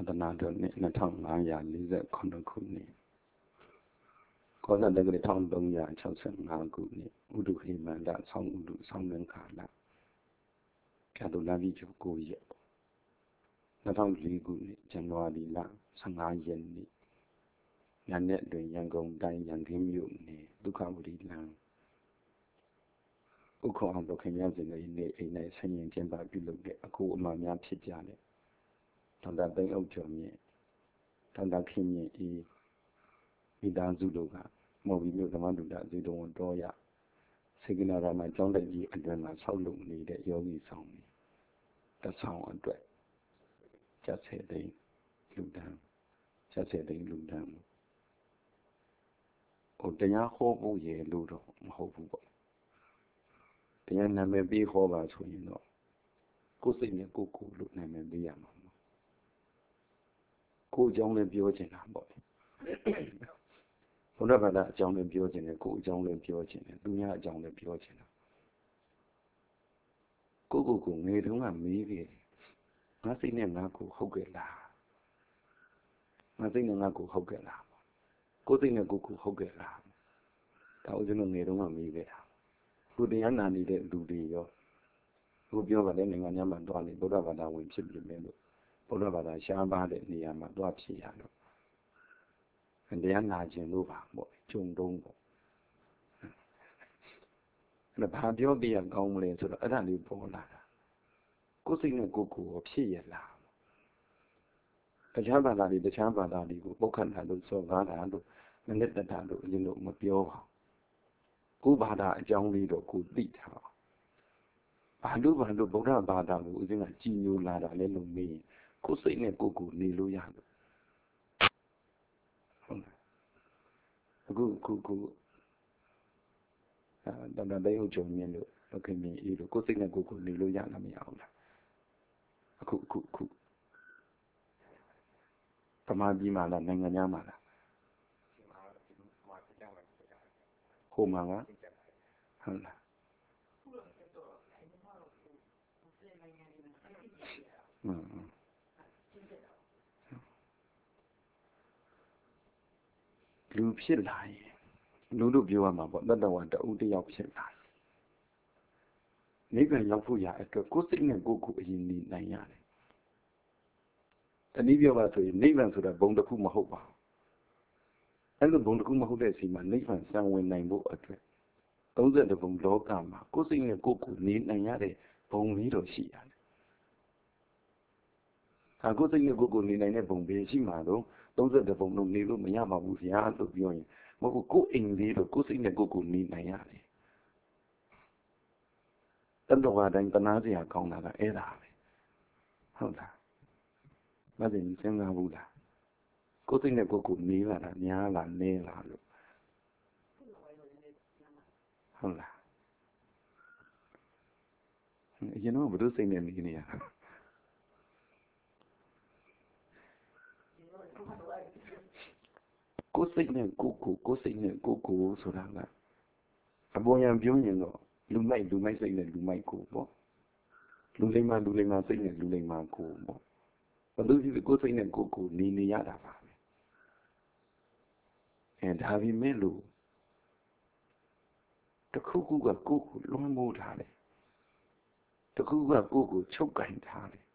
သနာတော်နှစ်2549ခုနှစ်ကောဇာတက္ကရာ1365ခုနှစ်ဥဒုဟိမန္တဆောင်းဥဒုဆောင်းလင်္ကာလပြတ်တော်လာပြီးကျော်9ရက်2004ခုနှစ်ဇန်နဝါရီလ15ရက်နေ့ညနေတွင်ရန်ကုန်တိုင်းရန်ကင်းမြို့နယ်ဒုက္ခဝတီလမ်းဥက္ကအောင်တော်ခင်ရစဉ်ရဲ့နေ့အိမ်၌ဆင်ရင်ကျင်းပပြုလုပ်တဲ့အခုအမှန်များဖြစ်ကြတဲ့ဒေါက်တာသိန်းအုပ်ကျော်မြင့်ဒေါက်တာခင်မြင့်ဤမိသားစုတို့ကမော်ဘီမြို့ဓမ္မဒုဒဇေတဝန်တော်ရစေကနာရမကျောင်းတက်ကြီးအတွင်မှာဆောက်လုပ်နေတဲ့ယောဂီဆောင်တဆောင်အတွက်ကျက်ဆဲသိန်းလူတန်းကျက်ဆဲသိန်းလူတန်းဟိုတရားဟောဖို့ရလို့တော့မဟုတ်ဘူးပေါ့တရားနာမည်ပေးဟောပါဆိုရင်တော့ကိုယ်စိတ်နဲ့ကိုယ်လို့နာမည်ပေးရမှာကိုယ်အကြောင်းလည်းပြောချင်တာပေါ့ဘုရားဘာသာအကြောင်းလည်းပြောချင်တယ်ကိုယ်အကြောင်းလည်းပြောချင်တယ်သူများအကြောင်းလည်းပြောချင်တာကိုငယ်တုန်းကမေးခဲ့ငါစိတ်နဲ့ငါကိုဟုတ်ကဲ့လားငါစိတ်နဲ့ငါကိုဟုတ်ကဲ့လားကိုယ်စိတ်နဲ့ကိုယ်ဟုတ်ကဲ့လားဒါဦးဇင်းတို့ငယ်တုန်းကမေးခဲ့တာသူတရားနာနေတဲ့လူတွေရောကိုပြောပါလေနိုင်ငံများမှာတွားနေဘုရားဘာသာဝင်ဖြစ်ပြီမယ်လို့ဘုရားဘာသာရှားပါတဲ့နေရာမှာတွားဖြစ်ရတော့တရားနာခြင်းလို့ပါပေါ့ဂျုံတုံးပေါ့အဲ့ဒါဘာပြောပြရကောင်းမလဲဆိုတော့အဲ့ဒါလေးပေါ်လာတာကိုယ်စိတ်နဲ့ကိုယ်ကိုဖြစ်ရလားတခြားဘာသာတွေကိုပုတ်ခတ်တာလို့စော်ကားတာလို့မနစ်တတာလို့အရင်လို့မပြောပါဘူးကိုယ်ဘာသာအကြောင်းလေးတော့ကိုသိတာဘာလို့ဗုဒ္ဓဘာသာကိုဦးဇင်းကကြည်ညိုလာတာလဲလို့မေးရင်ကိုယ်စိတ်နဲ့ကိုယ်ကိုနေလို့ရလို့ဟုတ်လားအခုဒေါက်တာသိန်းဦးကျော်မြင့်လို့ခင်မြင်အေးလို့ကိုယ်စိတ်နဲ့ကိုယ်ကိုနေလို့ရလားမရဘူးလားအခုဗမာပြည်မှာလားနိုင်ငံများမှာလားဟိုမှာကဟုတ်လားလူဖြစ်လာရင်လူတို့ပြောရမှာပေါ့တတ္တဝါတဦးတယောက်ဖြစ်လာရင်နိဗ္ဗာန်ရောက်ဖို့ရအတွက်ကိုယ်စိတ်နဲ့ကိုယ်ကိုအရင်နေနိုင်ရတယ်တနည်းပြောပါဆိုရင်နိဗ္ဗာန်ဆိုတာဘုံတစ်ခုမဟုတ်ပါဘူးအဲ့လိုဘုံတစ်ခုမဟုတ်တဲ့အချိန်မှာနိဗ္ဗာန်စံဝင်နိုင်ဖို့အတွက်32ဘုံလောကမှာကိုယ်စိတ်နဲ့ကိုယ်ကိုနေနိုင်ရတဲ့ဘုံလေးတော့ရှိရတယ်ကိုယ်စိတ်နဲ့ကိုယ်ကိုနေနိုင်တဲ့ဘုံပဲရှိမှာတော့32ဘုံလုံးနေလို့မရပါဘူးဗျာလို့ပြောရင်မဟုတ်ကိုယ်အိမ်လေးတော့ကိုယ်စိတ်နဲ့ကိုယ်ကိုနေနိုင်ရတယ်တတ္တဝါတိုင်းတနာစရာကောင်းတာကအဲ့ဒါပဲဟုတ်လားမသိရင်စဉ်းစားဘူးလားကိုယ်စိတ်နဲ့ကိုယ်ကိုနေလာတာများလားနည်းလားလို့ဟုတ်လားအရင်တော့ဘယ်လိုစိတ်နဲ့နေနေရတာကိုယ်စိတ်နဲ့ကိုယ်ကိုဆိုတာကအပေါ်ယံပြောရင်တော့လူမိုက်စိတ်နဲ့လူမိုက်ကိုပေါ့လူလိမ္မာစိတ်နဲ့လူလိမ္မာကိုပေါ့ဘယ်လိုဖြစ်ကိုယ်စိတ်နဲ့ကိုယ်ကိုနေရတာပါပဲဒါပေမဲ့လို့တခုခုကကိုယ်ကိုလွှမ်းမိုးထားတယ်တခုခုကကိုယ်ကိုချုပ်ကင်ထားတယ်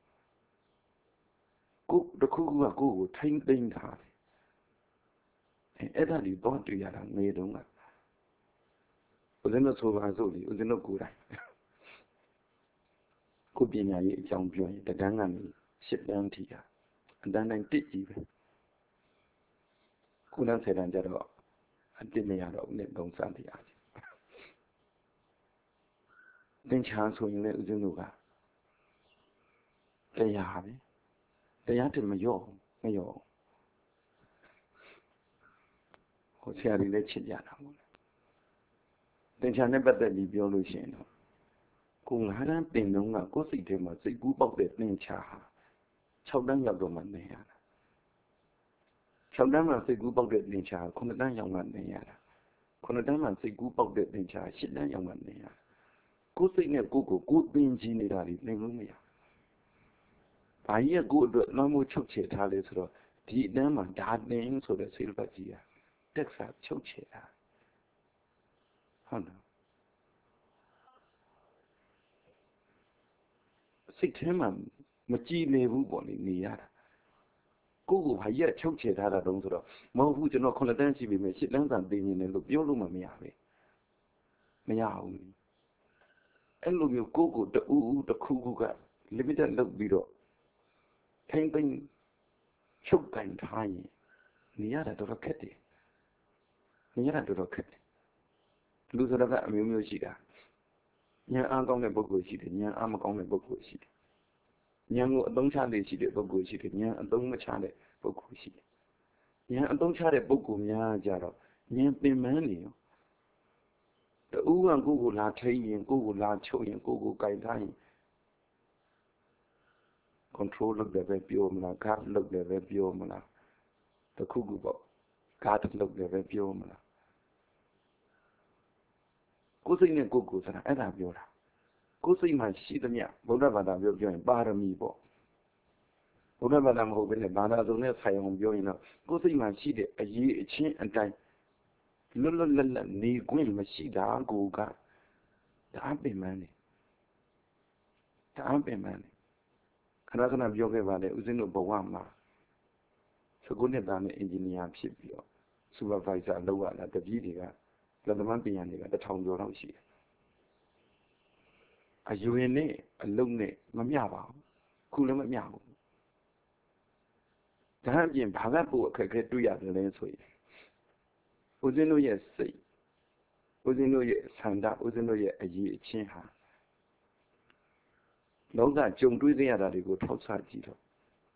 တခုခုကကိုယ်ကိုထိမ့်သိမ်းထားတယ်အဲ့ဒါဒီတော့တွေ့ရတာငယ်တုန်းကဦးဇင်းတို့ဆိုပါစို့လေဦးဇင်းတို့ကိုယ်တိုင်ကိုပညာရေးအကြောင်းပြောရင်တန်းကနေ10တန်းထိတာအတန်းတိုင်းတစ်ကြီးပဲခုန10တန်းကျတော့အတစ်မရတော့ဦးနဲ့3စမ်းတရားသင်္ချာဆိုရင်လည်းဦးဇင်းတို့ကတရားပဲတရားတမရော့ဟိုဆရာတွေလည်းချစ်ကြတာပေါ့သင်္ချာနဲ့ပတ်သက်ပြီးပြောလို့ရှိရင်တော့ကို9တန်းပင်တုန်းကကိုယ်စိတ်ထဲမှာစိတ်ကူးပေါက်တဲ့သင်္ချာဟာ6တန်းရောက်တော့မှနေရတာ6တန်းမှာစိတ်ကူးပေါက်တဲ့သင်္ချာ9တန်းရောက်မှနေရတာ9တန်းမှာစိတ်ကူးပေါက်တဲ့သင်္ချာ10တန်းရောက်မှနေရတာကိုယ်စိတ်နဲ့ကိုယ်သင်ကြည့်နေတာဒီသင်လို့မရဘဘာကြီးကကိုယ့်အတွက်လွှမ်းမိုးချုပ်ချယ်ထားလဲဆိုတော့ဒီအတန်းမှာဒါတင်ဆိုတဲ့စိတ်ပတ်ကြီးကတက်ဆာချုပ်ချယ်တာဟုတ်လားစိတ်ထဲမှာမကြည်နေဘူးပေါ့လေနေရတာကိုယ့်ကိုဘာကြီးကချုပ်ချယ်ထားတာတုံးဆိုတော့မဟုတ်ဘူးကျွန်တော်9တန်းရှိပြီမယ်10တန်းစာသိနေတယ်လို့ပြောလို့မရပဲမရဘူးအဲ့လိုမျိုးကိုယ့်ကိုတူးတစ်ခုခုက limited လုပ်ပြီးတော့ထိမ့်သိမ့်ချုပ်ကင်ထားရင်နေရတာတော်တော်ခက်တယ်နေရတာတော်တော်ခက်တယ်လူဆိုတာကအမျိုးမျိုးရှိတာဉာဏ်အားကောင်းတဲ့ပုဂ္ဂိုလ်ရှိတယ်ဉာဏ်အားမကောင်းတဲ့ပုဂ္ဂိုလ်ရှိတယ်ဉာဏ်ကိုအသုံးချလေရှိတဲ့ပုဂ္ဂိုလ်ရှိတယ်ဉာဏ်အသုံးမချတဲ့ပုဂ္ဂိုလ်ရှိတယ်ဉာဏ်အသုံးချတဲ့ပုဂ္ဂိုလ်များကြတော့ဉာဏ်ပင်ပန်းနေရောတူကကိုယ့်ကိုလာထိန်ရင်ကိုယ့်ကိုလာချုပ်ရင်ကိုယ့်ကိုကြိုင်ထားရင် control လုပ်တယ်ပဲပြောမလား guard လုပ်တယ်ပဲပြောမလားတခုခုပေါ့ guard လုပ်တယ်ပဲပြောမလားကိုယ်စိတ်နဲ့ကိုယ်ကိုယ်ဆိုတာအဲ့ဒါပြောတာကိုယ်စိတ်မှာရှိသမျှဗုဒ္ဓဘာသာပြောရင်ပါရမီပေါ့ဗုဒ္ဓဘာသာမဟုတ်ဘဲနဲ့ဘာသာစုံနဲ့ဆိုင်အောင်ပြောရင်တော့ကိုယ်စိတ်မှာရှိတဲ့အရေးအချင်းအတိုင်းလွတ်လွတ်လပ်လပ်နေခွင့်မရှိတာကိုကဒါအပင်ပန်းနေဒါအပင်ပန်းနေခဏခဏပြောခဲ့ပါလေဦးဇင်းတို့ဘဝမှာ19နှစ်သားနဲ့အင်ဂျင်နီယာဖြစ်ပြီးတော့ supervisor လုပ်ရတာတပည့်တွေကလက်သမားပညာတွေက1000ကျော်လောက်ရှိတယ်အယူရင်နဲ့အလုံးနဲ့မမျှပါဘူးခုလည်းမမျှဘူးဒါအပြင်ဘာကပို့အခက်အခဲတွေ့ရတယ်လဲဆိုရင်ဦးဇင်းတို့ရဲ့စိတ်ဦးဇင်းတို့ရဲ့ဆန္ဒဦးဇင်းတို့ရဲ့အရေးအချင်းဟာလောကကြုံတွေ့ရတာတွေကိုထောက်ဆကြည့်တော့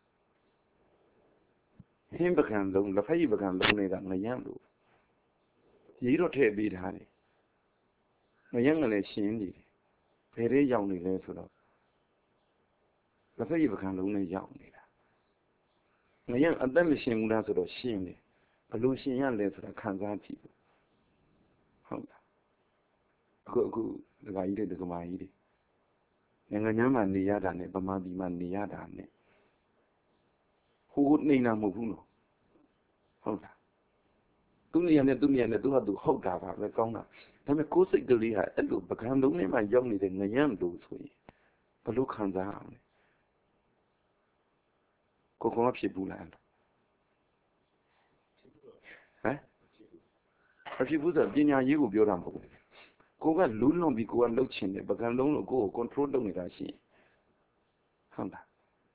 ဟင်းပကံလုံးလက်ဖက်ရည်ပကံလုံးတွေကငရမ်းလို့ရေးတော့ထည့်ပေးထားတယ်ငရမ်းကလည်းရှင်းနေတယ်ဘယ်ထဲရောက်နေလဲဆိုတော့လက်ဖက်ရည်ပကံလုံးနဲ့ရောက်နေတာငရမ်းအသက်မရှင်းဘူးလားဆိုတော့ရှင်းတယ်ဘလို့ရှင်းရလဲဆိုတာခံစားကြည့်ဟုတ်လားအခုဒကာကြီးတွေဒကာမကြီးတွေနိုင်ငံခြားမှာနေရတာနဲ့ဗမာပြည်မှာနေရတာနဲ့ဟိုနေတာမဟုတ်ဘူးနော်ဟုတ်လားသူနေရနဲ့သူကသူဟုတ်တာပါပဲကောင်းတာဒါပေမဲ့ကိုယ်စိတ်ကလေးဟာအဲ့လိုပကံလုံးထဲမှာရောက်နေတဲ့ငရမ်းလို့ဆိုရင်ဘလို့ခံစားရအောင်လဲကိုကဖြစ်ဘူးလားဟမ်အဖြစ်ဘူးဆိုပညာရေးကိုပြောတာမဟုတ်ဘူးကိုကလူးလွန်ပြီးကိုကလှုပ်ချင်တယ်ပကံလုံးလို့ကိုကို control လုပ်နေတာရှိရင်ဟုတ်လား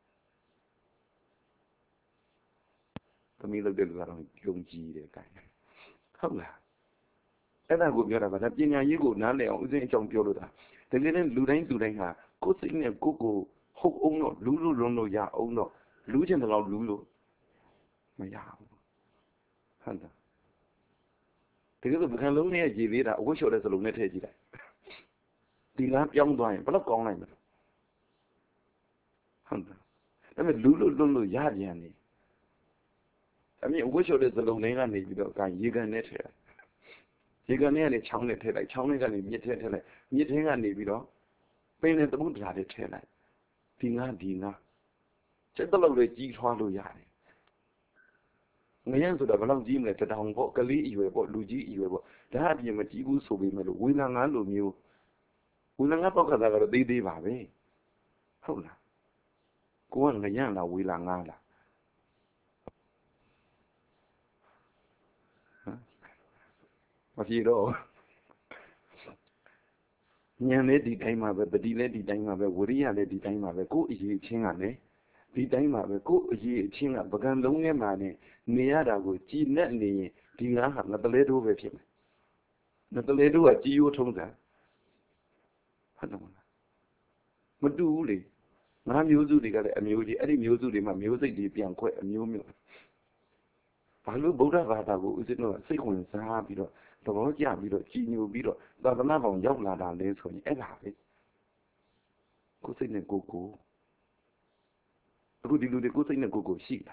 သမီးလုပ်တဲ့လူကတော့ယုံကြည်တယ်ကဲဟုတ်လားအဲ့ဒါကိုပြောတာပါဒါပညာရေးကိုနားလည်အောင်ဥစဉ်အကြောင်းပြောလို့တာတကယ်လည်းလူတိုင်းဟာကိုယ်စိတ်နဲ့ကိုယ်ကိုဟုတ်အောင်တော့လူးလွန်လို့ရအောင်တော့လူးချင်တယ်လို့လူးလို့မရဘူးဟုတ်လားတကယ်လို့ပကံလုံးနဲ့ကြည်သေးတာအဝတ်လျှော်တဲ့စလုံးနဲ့ထည့်ကြည့်လိုက်ဒီလားပြောင်းသွားရင်ဘယ်တော့ကောင်းနိုင်မလဲဟုတ်လားဒါပေမဲ့လူးလို့လွန်လို့ရပြန်နေအမြင်အဝတ်လျှော်တဲ့စလုံးတွေကနေပြီးတော့ရေကန်နဲ့ထည့်ရေကန်ထဲကနေချောင်းနဲ့ထည့်လိုက်ချောင်းထဲကနေမြစ်ထဲထည့်လိုက်မြစ်ထဲကနေပြီးတော့ပင်နဲ့သမုဒ္ဒရာတွေထည့်လိုက်ဒီငါစက်တလုံးလေးကြီးထွားလို့ရတယ်ငရမ်းဆိုတာဘယ်လောက်ကြီးမလဲတထောင်ပေါ့ကလေးအရွယ်ပေါ့လူကြီးအရွယ်ပေါ့ဒါအပြင်မကြီးဘူးဆိုပေမဲ့လို့ဝေလာငါလိုမျိုးဝေလာငါပောက်ကတာကတော့သေးပါပဲဟုတ်လားကိုကငရမ်းလားဝေလာငါလားမဖြစ်တော့ဉာဏ်လည်းဒီတိုင်းမှာပဲတတိလည်းဒီတိုင်းမှာပဲဝိရိယလည်းဒီတိုင်းမှာပဲကိုယ်အရေးချင်းကလည်းဒီတိုင်းမှာပဲကိုယ်အရေးချင်းကပကံလုံးထဲမှာနေရတာကိုကြည်နဲ့နေရင်ဒီငါဟာငတလဲတိုးပဲဖြစ်မယ်ငတလဲတိုးကကြီးရိုးထုံးတာဟုတ်တယ်မလားမတူဘူးလေငါမျိုးစုတွေကလည်းအမျိုးကြီးအဲ့ဒီမျိုးစုတွေမှာမျိုးစိတ်တွေပြန်ခွဲအမျိုးမျိုးဘာလို့ဗုဒ္ဓဘာသာကိုဥစဉ်တော့စိတ်ဝင်စားပြီးတော့သဘောကျပြီးတော့ကြည်ညိုပြီးတော့သာသနာ့ဘောင်ရောက်လာတာလဲဆိုရင်အဲ့ဒါပဲကိုယ်စိတ်နဲ့ကိုယ်အခုဒီလူတွေကိုယ်စိတ်နဲ့ကိုယ်ရှိတာ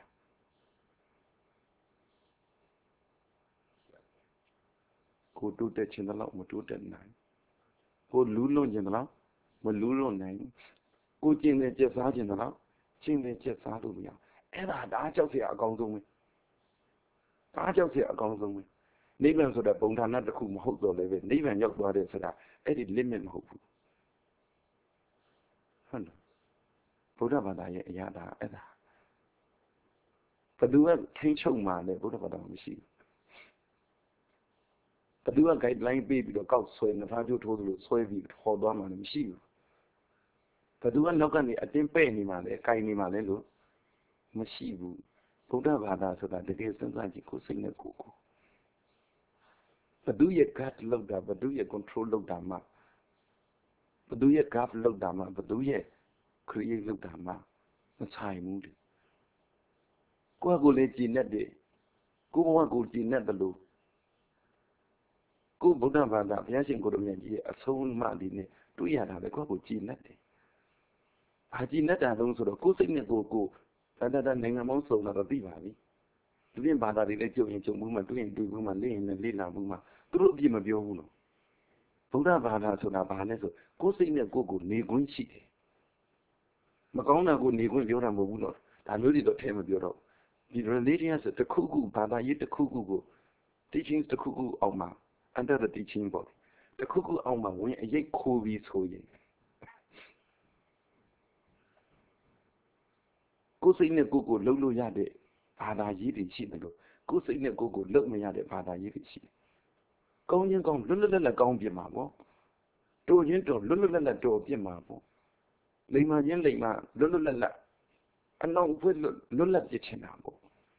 ကိုတိုးတက်ခြင်းတော့မတိုးတက်နိုင်ကိုလူးလွန်ခြင်းတော့မလူးလွန်နိုင်ကိုကျင်တဲ့ကြက်စားခြင်းတော့ချင်းလေးချက်စားလို့မရအဲ့ဒါကြောက်စရာအကောင်းဆုံးပဲဒါကြောက်စရာအကောင်းဆုံးပဲနိဗ္ဗာန်ဆိုတဲ့ပုံဌာနတစ်ခုမဟုတ်တော့လည်းပဲနိဗ္ဗာန်ရောက်သွားတယ်ဆိုတာအဲ့ဒီ limit မဟုတ်ဘူးဟုတ်လားဗုဒ္ဓဘာသာရဲ့အရာဒါအဲ့ဒါဘယ်သူကထိန်းချုပ်မှလဲဗုဒ္ဓဘာသာမရှိဘူးဘယ်သူက guideline ပေးပြီးတော့ကောက်ဆွဲနှဖားကျိုးထိုးသလိုဆွဲပြီးခေါ်သွားမှလည်းမရှိဘူးဘယ်သူကနောက်ကနေအတင်းပဲ့နေမှလဲ၊ကိုင်နေမှလဲလို့မရှိဘူးဗုဒ္ဓဘာသာဆိုတာတကယ်စဉ်းစားကြည့်ကိုယ်စိတ်နဲ့ကိုယ်ဘယ်သူရဲ့ guard လောက်တာဘယ်သူရဲ့ control လောက်တာမှဘယ်သူရဲ့ guard လောက်တာမှဘယ်သူရဲ့ create လောက်တာမှမဆိုင်ဘူးလေကိုယ့်ကိုယ်လည်းကြည်နဲ့တယ်ကိုယ့်ဘဝကိုကြည်နဲ့တယ်လို့ကိုယ်ဗုဒ္ဓဘာသာဘုရားရှင်ကိုယ်တော်မြတ်ကြီးရဲ့အဆုံးအမလေးနဲ့တွေ့ရတာပဲကိုယ့်ကိုကြည်နဲ့တယ်ဘာကြည်နဲ့တာလုံးဆိုတော့ကိုယ်စိတ်နဲ့ကိုယ်ဒါနိုင်ငံပေါင်းစုံတော့သိပါပြီဒီပြင်ဘာသာတွေလည်းကြုံရင်ကြုံမှုမှတွေ့ရင်တွေ့မှုမှလေ့ရင်လည်းလေ့လာမှုမှသူတို့အပြစ်မပြောဘူးနော်ဗုဒ္ဓဘာသာဆိုတာဘာလဲဆိုကိုယ်စိတ်နဲ့ကိုယ်နေခွင့်ရှိတယ်မကောင်းတာကိုနေခွင့်ပြောတာမဟုတ်ဘူးနော်ဒါမျိုးတွေတော့ထဲမပြောတော့ဒီ religion ဆိုတစ်ခုခုဘာသာရေးတစ်ခုခုကို teachings တစ်ခုခုအောင်မှာ under the teaching ပေါ့တစ်ခုခုအောင်မှာဝင်အရေးခိုးပြီးဆိုရင်ကိုယ်စိတ်နဲ့ကိုယ်လှုပ်လို့ရတဲ့ဘာသာရေးတွေရှိတယ်လို့ကိုယ်စိတ်နဲ့ကိုယ်လှုပ်မရတဲ့ဘာသာရေးတွေရှိတယ်ကောင်းချင်းကောင်းလွတ်လွတ်လပ်လပ်ကောင်းပြမှာပေါ့တော်ချင်းတော်လွတ်လွတ်လပ်လပ်တော်ပြမှာပေါ့လိမ္မာချင်းလိမ္မာလွတ်လွတ်လပ်လပ်အနောက်ဘက်လွတ်လပ်ပြချင်တာပေါ့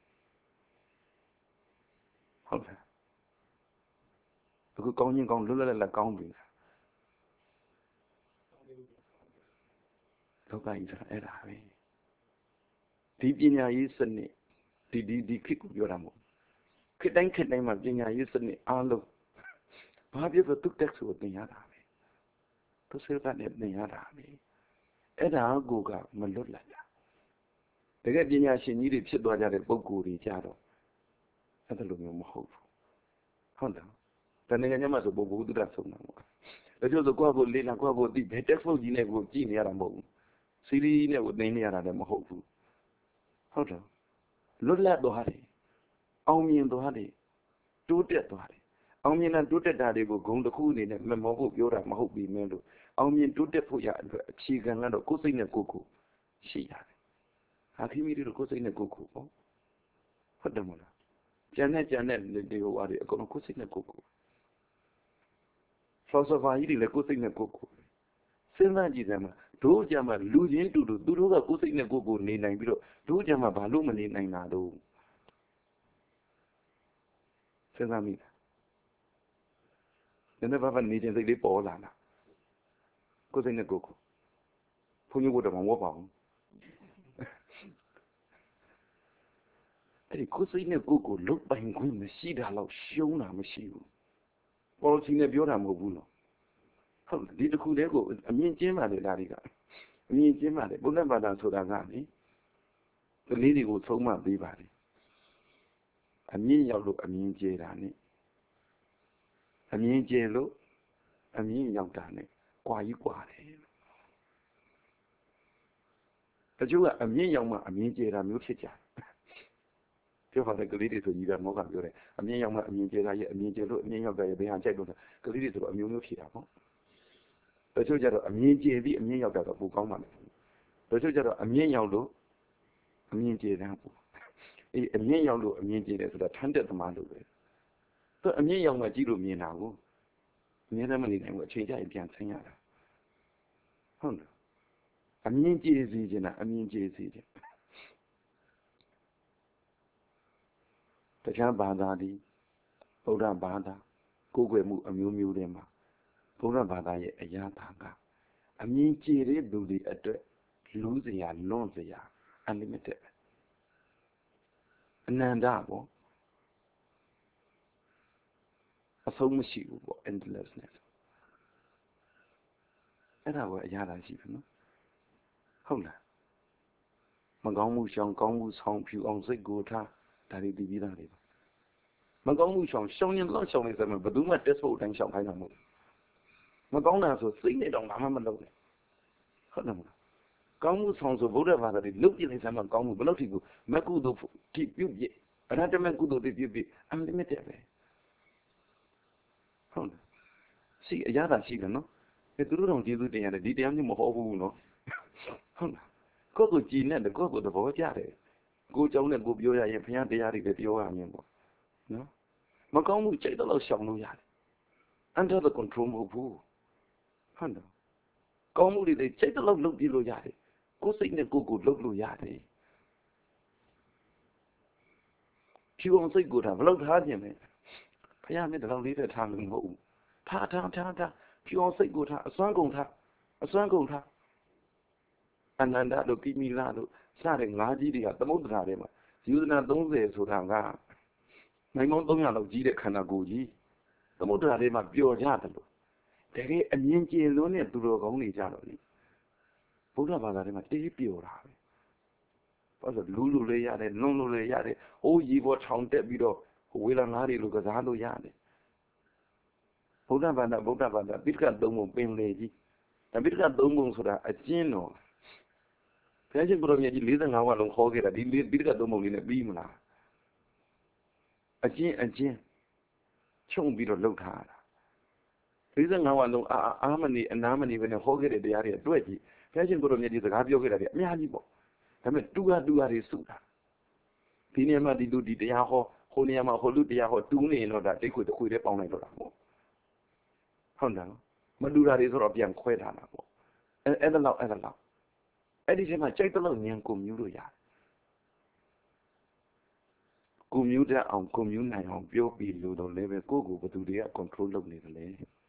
ဟုတ်လားအခုကောင်းချင်းကောင်းလွတ်လွတ်လပ်လပ်ကောင်းပြီလောကကြီးဆိုတာအဲ့ဒါပဲဒီပညာရေးစနစ်ဒီခေတ်ကိုပြောတာမဟုတ်ခေတ်တိုင်းမှာပညာရေးစနစ်အားလုံးဘာဖြစ်လို့သူတက်ဆိုသင်ရတာပဲသူစိတ်ကလည်းသင်ရတာပဲအဲ့ဒါကိုကမလွတ်လပ်တာတကယ်ပညာရှင်ကြီးတွေဖြစ်သွားကြတဲ့ပုဂ္ဂိုလ်တွေကြတော့အဲ့လိုမျိုးမဟုတ်ဘူးဟုတ်တယ်တဏှာညမှာဆိုဘုဒ္ဓတာဆုံးတာပေါ့ဒါကြောင့်ဆိုကိုယ့်ကိုလေးလာကိုယ့်ကိုသိဘယ် textbook ကြီးနဲ့ကိုကြည့်နေရတာမဟုတ်ဘူးစီရီနဲ့ကိုသင်နေရတာလည်းမဟုတ်ဘူးဟုတ်တယ်လွတ်လပ်သွားတယ်အောင်မြင်သွားတယ်တိုးတက်သွားတယ်အောင်မြင်တဲ့တိုးတက်တာတွေကိုဂုဏ်တစ်ခုအနေနဲ့မမောဖို့ပြောတာမဟုတ်ပြီမင်းတို့အောင်မြင်တိုးတက်ဖို့ရအတွက်အခြေခံကတော့ကိုယ်စိတ်နဲ့ကိုယ်ရှိရတယ်ဟာခိမီတို့ကိုယ်စိတ်နဲ့ကိုယ်ပေါ့ဟုတ်တယ်မလားကျန်တဲ့ဒီဟိုအားတွေအကုန်လုံးကိုယ်စိတ်နဲ့ကိုယ် philosopher ကြီးတွေလည်းကိုယ်စိတ်နဲ့ကိုယ်စဉ်းစားကြည့်တယ်မှာတို့ကြမှာလူချင်းတူတူသူတို့ကကိုယ်စိတ်နဲ့ကိုယ်နေနိုင်ပြီးတော့တို့ကြမှာဘာလို့မနေနိုင်တာတော့စဉ်းစားမိလားနည်းနည်းဘာနေခြင်းစိတ်လေးပေါ်လာလားကိုယ်စိတ်နဲ့ကိုယ်ဘုန်းကြီးကတော့မဝတ်ပါဘူးအဲ့ဒီကိုယ်စိတ်နဲ့ကိုယ်လုတ်ပိုင်ခွင့်မရှိတာတော့ရှုံးတာမရှိဘူးပေါ်လို့ချင်းနဲ့ပြောတာမဟုတ်ဘူးနော်ဟုတ်ဒီတစ်ခုတည်းကိုအမြင်ကျင်းပါလေဒါတွေကအမြင်ကျင်းပါလေဘုရားဘာသာဆိုတာကလေကလေးတွေကိုသုံးမပေးပါလေအမြင်ရောက်လို့အမြင်ကျဲတာနဲ့အမြင်ကျဲလို့အမြင်ရောက်တာနဲ့ကွာကြီးကွာတယ်တချို့ကအမြင်ရောက်မှအမြင်ကျဲတာမျိုးဖြစ်ကြတယ်ပြောပါတယ်ကလေးတွေဆိုကြီးကမောကပြောတယ်အမြင်ရောက်မှအမြင်ကျဲတာရဲ့အမြင်ကျဲလို့အမြင်ရောက်တယ်ဘယ်ဟာကြိုက်လို့ကလေးတွေဆိုတော့အမျိုးမျိုးဖြေတာပေါ့တချို့ကျတော့အမြင်ကျဲပြီးအမြင်ရောက်တာတော့ပိုကောင်းပါမယ်တချို့ကျတော့အမြင်ရောက်လို့အမြင်ကျဲတာပိုအေးအမြင်ရောက်လို့အမြင်ကျဲတယ်ဆိုတာထမ်းတက်သမားလို့ပဲသူအမြင်ရောက်မှကြည့်လို့မြင်တာကိုအမြင်လည်းမနေနိုင်ဘူးအချိန်ကျရင်ပြန်ဆင်းရတာဟုတ်လားအမြင်ကျဲစေချင်တာအမြင်ကျဲစေချင်တခြားဘာသာဒီဗုဒ္ဓဘာသာကိုယ်ွယ်မှုအမျိုးမျိုးတွေမှာဗုဒ္ဓဘာသာရဲ့အရာသာကအမြင်ကျဲတဲ့လူတွေအတွက်လူစရာလွန်စရာ unlimited အနန္တပေါ့အဆုံးမရှိဘူးပေါ့ endlessness အဲ့ဒါကအရာသာရှိပြီနော်ဟုတ်လားမကောင်းမှုရှောင်ကောင်းမှုဆောင်ဖြူအောင်စိတ်ကိုထားဒါတွေပြီးသားတွေပါမကောင်းမှုရှောင်ရင်တော့ရှောင်နေစမ်းဘယ်သူမှ test ဖို့အတိုင်းရှောင်ခိုင်းတာမဟုတ်မကောင်းတာဆိုစိတ်နဲ့တော့ငါမှမလုပ်နဲ့ဟုတ်တယ်မလားကောင်းမှုဆောင်ဆိုဗုဒ္ဓဘာသာတွေလုတ်ပြလိုက်စမ်းမကောင်းမှုဘယ်လောက်ထိကိုမကုသိုလ်ထိပြုတ်ပြအရဟတမကုသိုလ်တွေပြုတ်ပြunlimited ပဲဟုတ်လားရှိအရသာရှိတယ်နော်သူတို့တော်ကျေးဇူးတင်ရတယ်ဒီတရားမျိုးမဟောဘူးနော်ဟုတ်လားကိုယ့်ကိုကြည်နဲ့ကိုယ့်ကိုသဘောကျတယ်ကိုကြောင်းနဲ့ကိုပြောရရင်ဘုရားတရားတွေလည်းပြောရရင်ပေါ့နော်မကောင်းမှုစိတ်တော့ရှောင်လို့ရတယ် under the control မဟုတ်ဘူးဟုတ်တယ်ကောင်းမှုတွေစိတ်တော့လုပ်ပြလို့ရတယ်ကိုယ်စိတ်နဲ့ကိုယ်ကိုလုပ်လို့ရတယ်ဖြူအောင်စိတ်ကိုဘယ်လောက်ထားခြင်းလဲဘုရားနဲ့ဒီလောက်လေးတည်းထားလို့မဟုတ်ဘူးထားဖြူအောင်စိတ်ကိုထားအစွမ်းကုန်ထားအနန္တတို့ကိမိလတို့စတဲ့ငါးကြီးတွေကသမုဒ္ဒရာထဲမှာယူဇနာ30ဆိုတာကနိုင်မောင်း300လောက်ကြီးတဲ့ခန္ဓာကိုယ်ကြီးသမုဒ္ဒရာထဲမှာပျော်ကြတယ်လို့တကယ်အမြင်ကျင်လို့နဲ့သူတော်ကောင်းနေကြတော့လေဘုရားဘာသာထဲမှာတေးပျော်တာပဲဘာလို့လူလူလေးရတယ်လွန်လူလေးရတယ်ဟိုးရီပေါ်ထောင်တက်ပြီးတော့ဝေလာငါးတွေလိုကစားလို့ရတယ်ဗုဒ္ဓဘာသာပိဋကသုံးပုံပင်လေကြီးဒါပိဋကသုံးပုံဆိုတာအကျဉ်းတော်ဘုရားရှင်ကိုရောမြတ်ကြီး45ဝါလုံးခေါ်ခဲ့တာဒီပိဋကသုံးပုံလေးနဲ့ပြီးမလားအကျဉ်းချုံပြီးတော့လှုပ်ထားတာ45ဝါလုံးအာမဏီအနာမဏီပဲနဲ့ဟောခဲ့တဲ့တရားတွေအတွက်ကြီးဘုရားရှင်ကိုရောမြတ်ကြီးစကားပြောခဲ့တာတွေအများကြီးပေါ့ဒါပေမဲ့တူဟာတွေစုတာဒီနေရာမှာဒီလူဒီတရားဟောဟိုနေရာမှာဟိုလူတရားဟောတူးနေရင်တော့ဒါတိတ်ခွေတစ်ခွေတည်းပေါင်းလိုက်တော့တာပေါ့ဟုတ်တယ်နော်မတူတာတွေဆိုတော့ပြန်ခွဲထားတာပေါ့အဲ့ဒါလောက်အဲ့ဒီချိန်မှာကြိုက်တဲ့လောက်ဉာဏ်ကိုမြူးလို့ရတယ်ကိုမြူးတတ်အောင်ကိုမြူးနိုင်အောင်ပြောပြီးလို့တော့လည်းပဲကိုယ့်ကိုဘယ်သူတွေက control လုပ်နေတယ်လဲ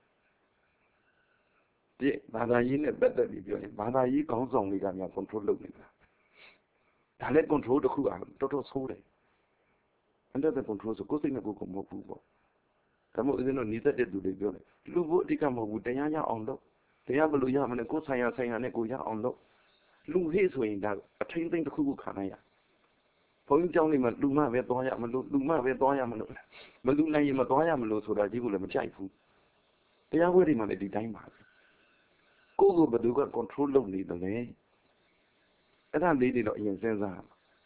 ဒီဘာသာရေးနဲ့ပတ်သက်ပြီးပြောရင်ဘာသာရေးခေါင်းဆောင်တွေကများ control လုပ်နေတာဒါလည်း control တစ်ခုอ่ะတော်တော်ဆိုးတယ် under the control ဆိုကိုယ်စိတ်နဲ့ကိုယ်ကိုမဟုတ်ဘူးပေါ့ဒါမို့ဦးဇင်းတို့နေတဲ့သူတွေပြောတယ်လူဖို့အဓိကမဟုတ်ဘူးတရားရအောင်လုပ်တရားဘယ်လိုရမလဲကိုယ်ဆိုင်ရာနဲ့ကိုယ်ရအောင်လုပ်လူဟေ့ဆိုရင်ဒါအထိမ့်သိမ့်တစ်ခုခုခံနိုင်ရဘုန်းကြီးကျောင်းလေးမှာလူမပဲသွားရမလို့လူမပဲသွားရမလို့မလူနိုင်ရင်မသွားရမလို့ဆိုတာကြီးကိုလည်းမကြိုက်ဘူးတရားဝဲတွေမှာလည်းဒီတိုင်းပါကိုယ့်ကိုဘယ်သူက control လုပ်နေတယ်လဲအဲ့ဒါလေးတွေတော့အရင်စဉ်းစား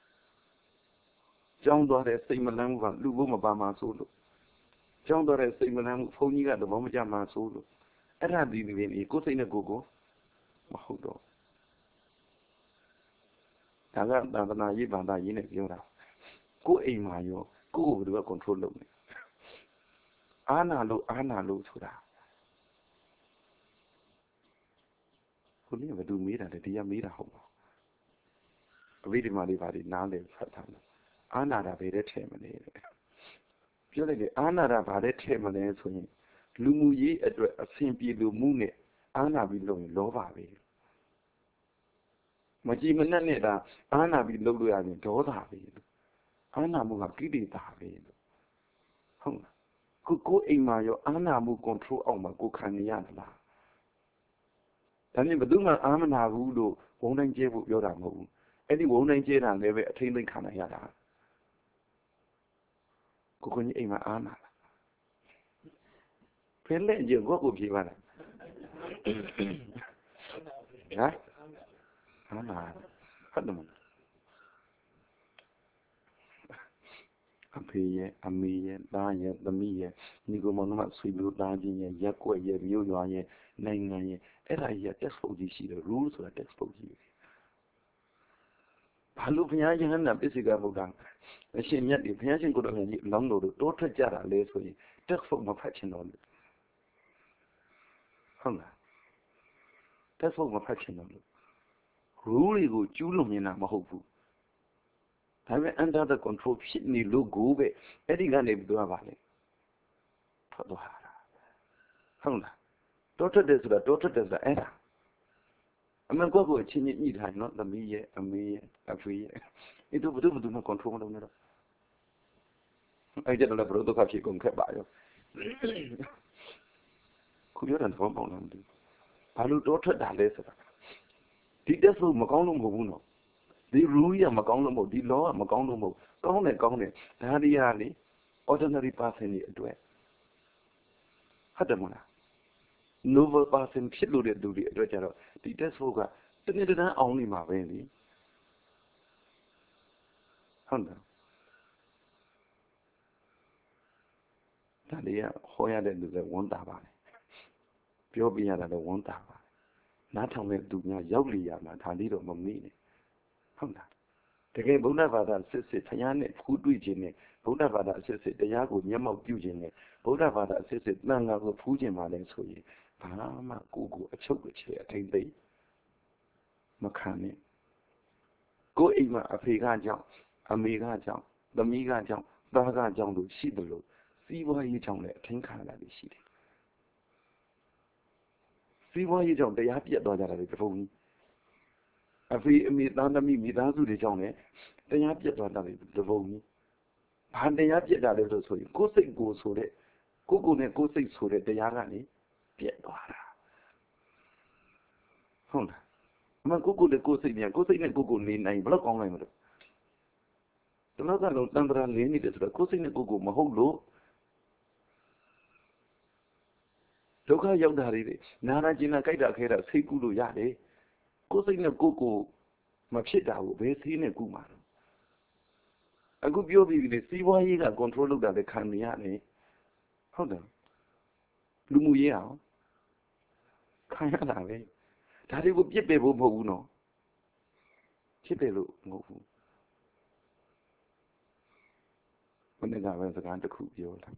ကျောင်းသွားတဲ့စိတ်မလန်းမှုကလူဖို့မပါမှဆိုလို့ကျောင်းသွားတဲ့စိတ်မလန်းမှုဘုန်းကြီးကသဘောမကျမှဆိုလို့အဲ့ဒါဒီတွေနေကိုယ်စိတ်နဲ့ကိုယ်ကိုမဟုတ်တော့ဒါကသာသနာရေးဘာသာရေးနဲ့ပြောတာကိုယ်အိမ်မှာရောကိုယ့်ကိုယ်ဘယ်သူက control လုပ်နေအာနာလို့ဆိုတာခုနကဘယ်သူမေးတာလဲဒီကမေးတာဟုတ်ပါအဘိဓမ္မာလေးပါလိနားလေဖတ်ထားတယ်အာနာတာဘယ်တဲ့ထဲမလဲပြောလိုက်တယ်အာနာတာဘာတဲ့ထဲမလဲဆိုရင်လူမှုရေးအတွက်အဆင်ပြေလူမှုနဲ့အာနာပြီးလုပ်ရင်လောဘပဲမကြည်မနှက်နဲ့ဒါအာနာပြီးလုပ်လို့ရရင်ဒေါသပဲအာနာမှုကကိလေသာပဲဟုတ်လားကိုအိမ်မှာရောအာနာမှု control အောက်မှာကိုခံနေရသလားဒါနဲ့ဘယ်သူမှအာမနာဘူးလို့ဝုန်းတိုင်းကျဲဖို့ပြောတာမဟုတ်ဘူးအဲ့ဒီဝုန်းတိုင်းကျဲတာလည်းပဲအထိမ့်သိမ့်ခံနိုင်ရတာကိုကြီးအိမ်မှာအာနာလားဖဲလက်ကြကိုပြေးပါလားဟမ်အာနာဟုတ်တယ်မအဖေရဲ့အမေရဲ့သားရဲ့သမီးရဲ့ညီကောင်မောင်နှမဆွေမျိုးသားချင်းရဲ့ရက်ကွက်ရဲ့မြို့ရွာရဲ့နိုင်ငံရဲ့အဲ့ဒါကြီးက textbook ကြီးရှိတယ် rule ဆိုတာ textbook ကြီးဘာလို့ဘုရားရှင်ကပစ္စည်းကဗုဒ္ဓအရှင်မြတ်ဒီဘုရားရှင်ကိုယ်တော်ကြီးလောင်းတော်တို့တောထွက်ကြတာလဲဆိုရင် textbook မဖတ်ချင်တော့လို့ဟုတ်လား textbook မဖတ်ချင်တော့လို့ rule တွေကိုကျူးလွန်နေတာမဟုတ်ဘူးဒါပေမဲ့ under the control ဖြစ်နေလို့ကိုပဲအဲ့ဒီကနေပြီးတော့ပါလေထွက်သွားတာဟုတ်လားတောထွက်တယ်ဆိုတာအဲ့ဒါအမှန်ကိုအချင်းချင်းညှိထားနော်သမီးရဲ့အမေရဲ့အဖေရဲ့အဲ့တို့ဘယ်သူမှ control မလုပ်နဲ့တော့အဲ့ကြတော့လည်းဘယ်လိုဒုက္ခဖြစ်ကုန်ခဲ့ပါရောခုပြောတယ်တော့ပေါ့လားမသိဘာလို့တောထွက်တာလဲဆိုတာဒီတက်ဖို့မကောင်းလို့မဟုတ်ဘူးနော်ဒီ rule ရမကောင်းလို့မဟုတ်ဒီ law ကမကောင်းလို့မဟုတ်ကောင်းတယ်ဒါဒီဟာလေ ordinary person တွေအတွက်ဟုတ်တယ်မလား noble person ဖြစ်လို့တဲ့လူတွေအတွက်ကြတော့ဒီ textbook ကနေတန်းအောင်နေမှာပဲလေဟုတ်လားဒါလေးကဟောရတဲ့လူလည်းဝန်တာပါတယ်ပြောပြရတာလည်းဝန်တာပါတယ်နားထောင်တဲ့သူများရောက်လီရမှာဒါလေးတော့မမေ့နဲ့ဟုတ်လားတကယ်ဗုဒ္ဓဘာသာစစ်ဖျားနဲ့ဖူးတွေ့ခြင်းနဲ့ဗုဒ္ဓဘာသာစစ်တရားကိုမျက်မှောက်ပြုခြင်းနဲ့ဗုဒ္ဓဘာသာစစ်တန်ခါကိုဖူးခြင်းပါလဲဆိုရင်ဘာမှကိုအချုပ်အချယ်အထိမ့်သိမ့်မခံနဲ့ကိုအိမ်မှာအဖေကကြောင့်အမေကကြောင့်သမီးကကြောင့်သားကကြောင့်လို့ရှိတယ်လို့စီးပွားရေးကြောင့်လည်းအထင်ခံရတာရှိတယ်စီးပွားရေးကြောင့်တရားပြတ်သွားကြတာလေတဖုံကြီးအဖေအမေသားသမီးမိသားစုတွေကြောင့်လည်းတရားပြတ်သွားတာလေတဖုံကြီးဘာတရားပြတ်တာလဲလို့ဆိုရင်ကိုယ်စိတ်ကိုဆိုတဲ့ကိုနဲ့ကိုယ်စိတ်ဆိုတဲ့တရားကနေပြတ်သွားတာဟုတ်လားအမှန်ကိုနဲ့ကိုယ်စိတ်နဲ့ကိုယ်စိတ်နဲ့ကိုနေနိုင်ဘယ်တော့ကောင်းနိုင်မလို့တလောက်ကတော့တန်ត្រာလင်းနေတယ်ဆိုတော့ကိုယ်စိတ်နဲ့ကိုမဟုတ်လို့ဒုက္ခရောက်တာတွေနာနာကျင်နာကြိုက်တာခဲတာစိတ်ကူးလို့ရတယ်ကိုယ်စိတ်နဲ့ကိုမဖြစ်တာကိုဘယ်စိတ်နဲ့ကူးမှာလဲအခုပြောပြီးပြီစီးပွားရေးက control လုပ်တာလည်းခံနေရတယ်ဟုတ်တယ်လူမှုရေးအောင်ခံရတာပဲဒါတွေကိုပြစ်ပယ်ဖို့မဟုတ်ဘူးနော်ဖြစ်တယ်လို့မဟုတ်ဘူးဘယ်နဲ့ကပဲစကားတစ်ခုပြောလာ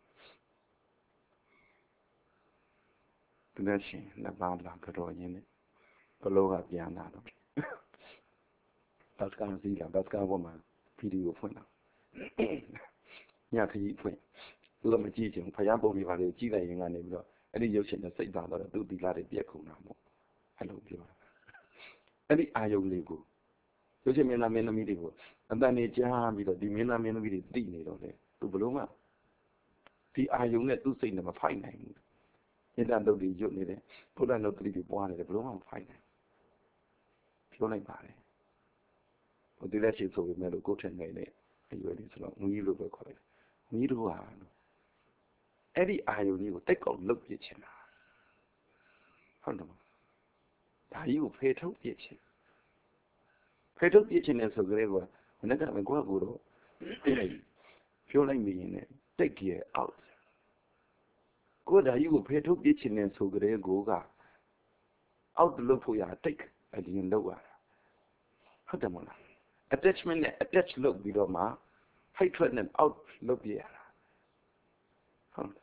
တကယ်ရှင်လက်ပါလာကြော်ရင်းနဲ့ဘလောကပြန်လာတော့ဘတ်ကန်စီလာဘတ်ကန်ပေါ်မှာဗီဒီယိုဖွင့်လာညခကြီးဖွင့်လို့မကြည့်ချင်ဖယားပုံတွေပါလေကြည့်လိုက်ရင်ကနေပြီးတော့အဲ့ဒီရုပ်ရှင်နဲ့စိတ်သာတော့သူ့သီလတွေပြည့်ခုံတာပေါ့အဲ့လိုပြောတာအဲ့ဒီအာယုံလေးကိုရုပ်ရှင်မင်းသားမင်းသမီးတွေကိုအတန်နေကြားပြီးတော့ဒီမင်းသားမင်းသမီးတွေသိနေတော့လေသူဘလို့မှဒီအာယုံနဲ့သူ့စိတ်နဲ့မဖိုက်နိုင်ဘူးဣဒ္ဓတုတ်တွေရွတ်နေတယ်ဘုရားနုတ်တိတွေပွားနေတယ်ဘလို့မှမဖိုက်နိုင်ပြောလိုက်ပါတယ်ဟိုဒီလက်ရှိဆိုပေမဲ့လို့ကိုယ်ထင်နေတယ်အရွယ်လေးဆိုတော့ငွေကြီးလိုပဲခေါ်လိုက်ငွေတို့ဟာအဲ့ဒီအာယုန်ကြီးကိုတိတ်ကောက်လုတ်ပြစ်ချင်တာဟုတ်တယ်မဒါကြီးကိုဖေထုတ်ပြစ်ချင်ဖေထုတ်ပြစ်ချင်တယ်ဆိုကြတဲ့ကွာမနေ့ကမကွာကိုတော့ပြောလိုက်မိရင်လည်း take care out ကိုဒါကြီးကိုဖေထုတ်ပြစ်ချင်တယ်ဆိုကြတဲ့ကိုက out လုပ်ဖို့ရ take အရင်လုပ်ရတာဟုတ်တယ်မလား attachment နဲ့ attach လုပ်ပြီးတော့မှ hatred နဲ့ out လုပ်ပြရတာဟုတ်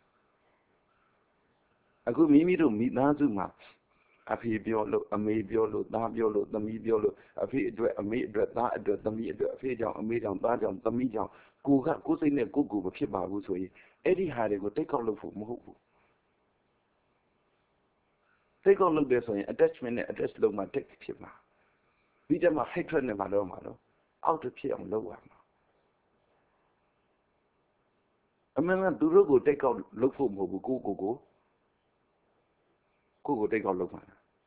အခုမိမိတို့မိသားစုမှာအဖေပြောလို့အမေပြောလို့သားပြောလို့သမီးပြောလို့အဖေအတွက်အမေအတွက်သားအတွက်သမီးအတွက်အဖေကြောင့်အမေကြောင့်သားကြောင့်သမီးကြောင့်ကိုယ်စိတ်နဲ့ကိုမဖြစ်ပါဘူးဆိုရင်အဲ့ဒီဟာတွေကိုတိတ်ကောက်လုပ်ဖို့မဟုတ်ဘူးတိတ်ကောက်လုပ်တယ်ဆိုရင် attachment နဲ့ attach လုပ်မှ take ဖြစ်မှာပြီးတော့မှ hatred နဲ့မှတော့မှာတော့ out ဖြစ်အောင်လုပ်ရမှာအမှန်ကသူတို့ကိုတိတ်ကောက်လုပ်ဖို့မဟုတ်ဘူးကိုတိတ်ကောက်လုပ်မှာ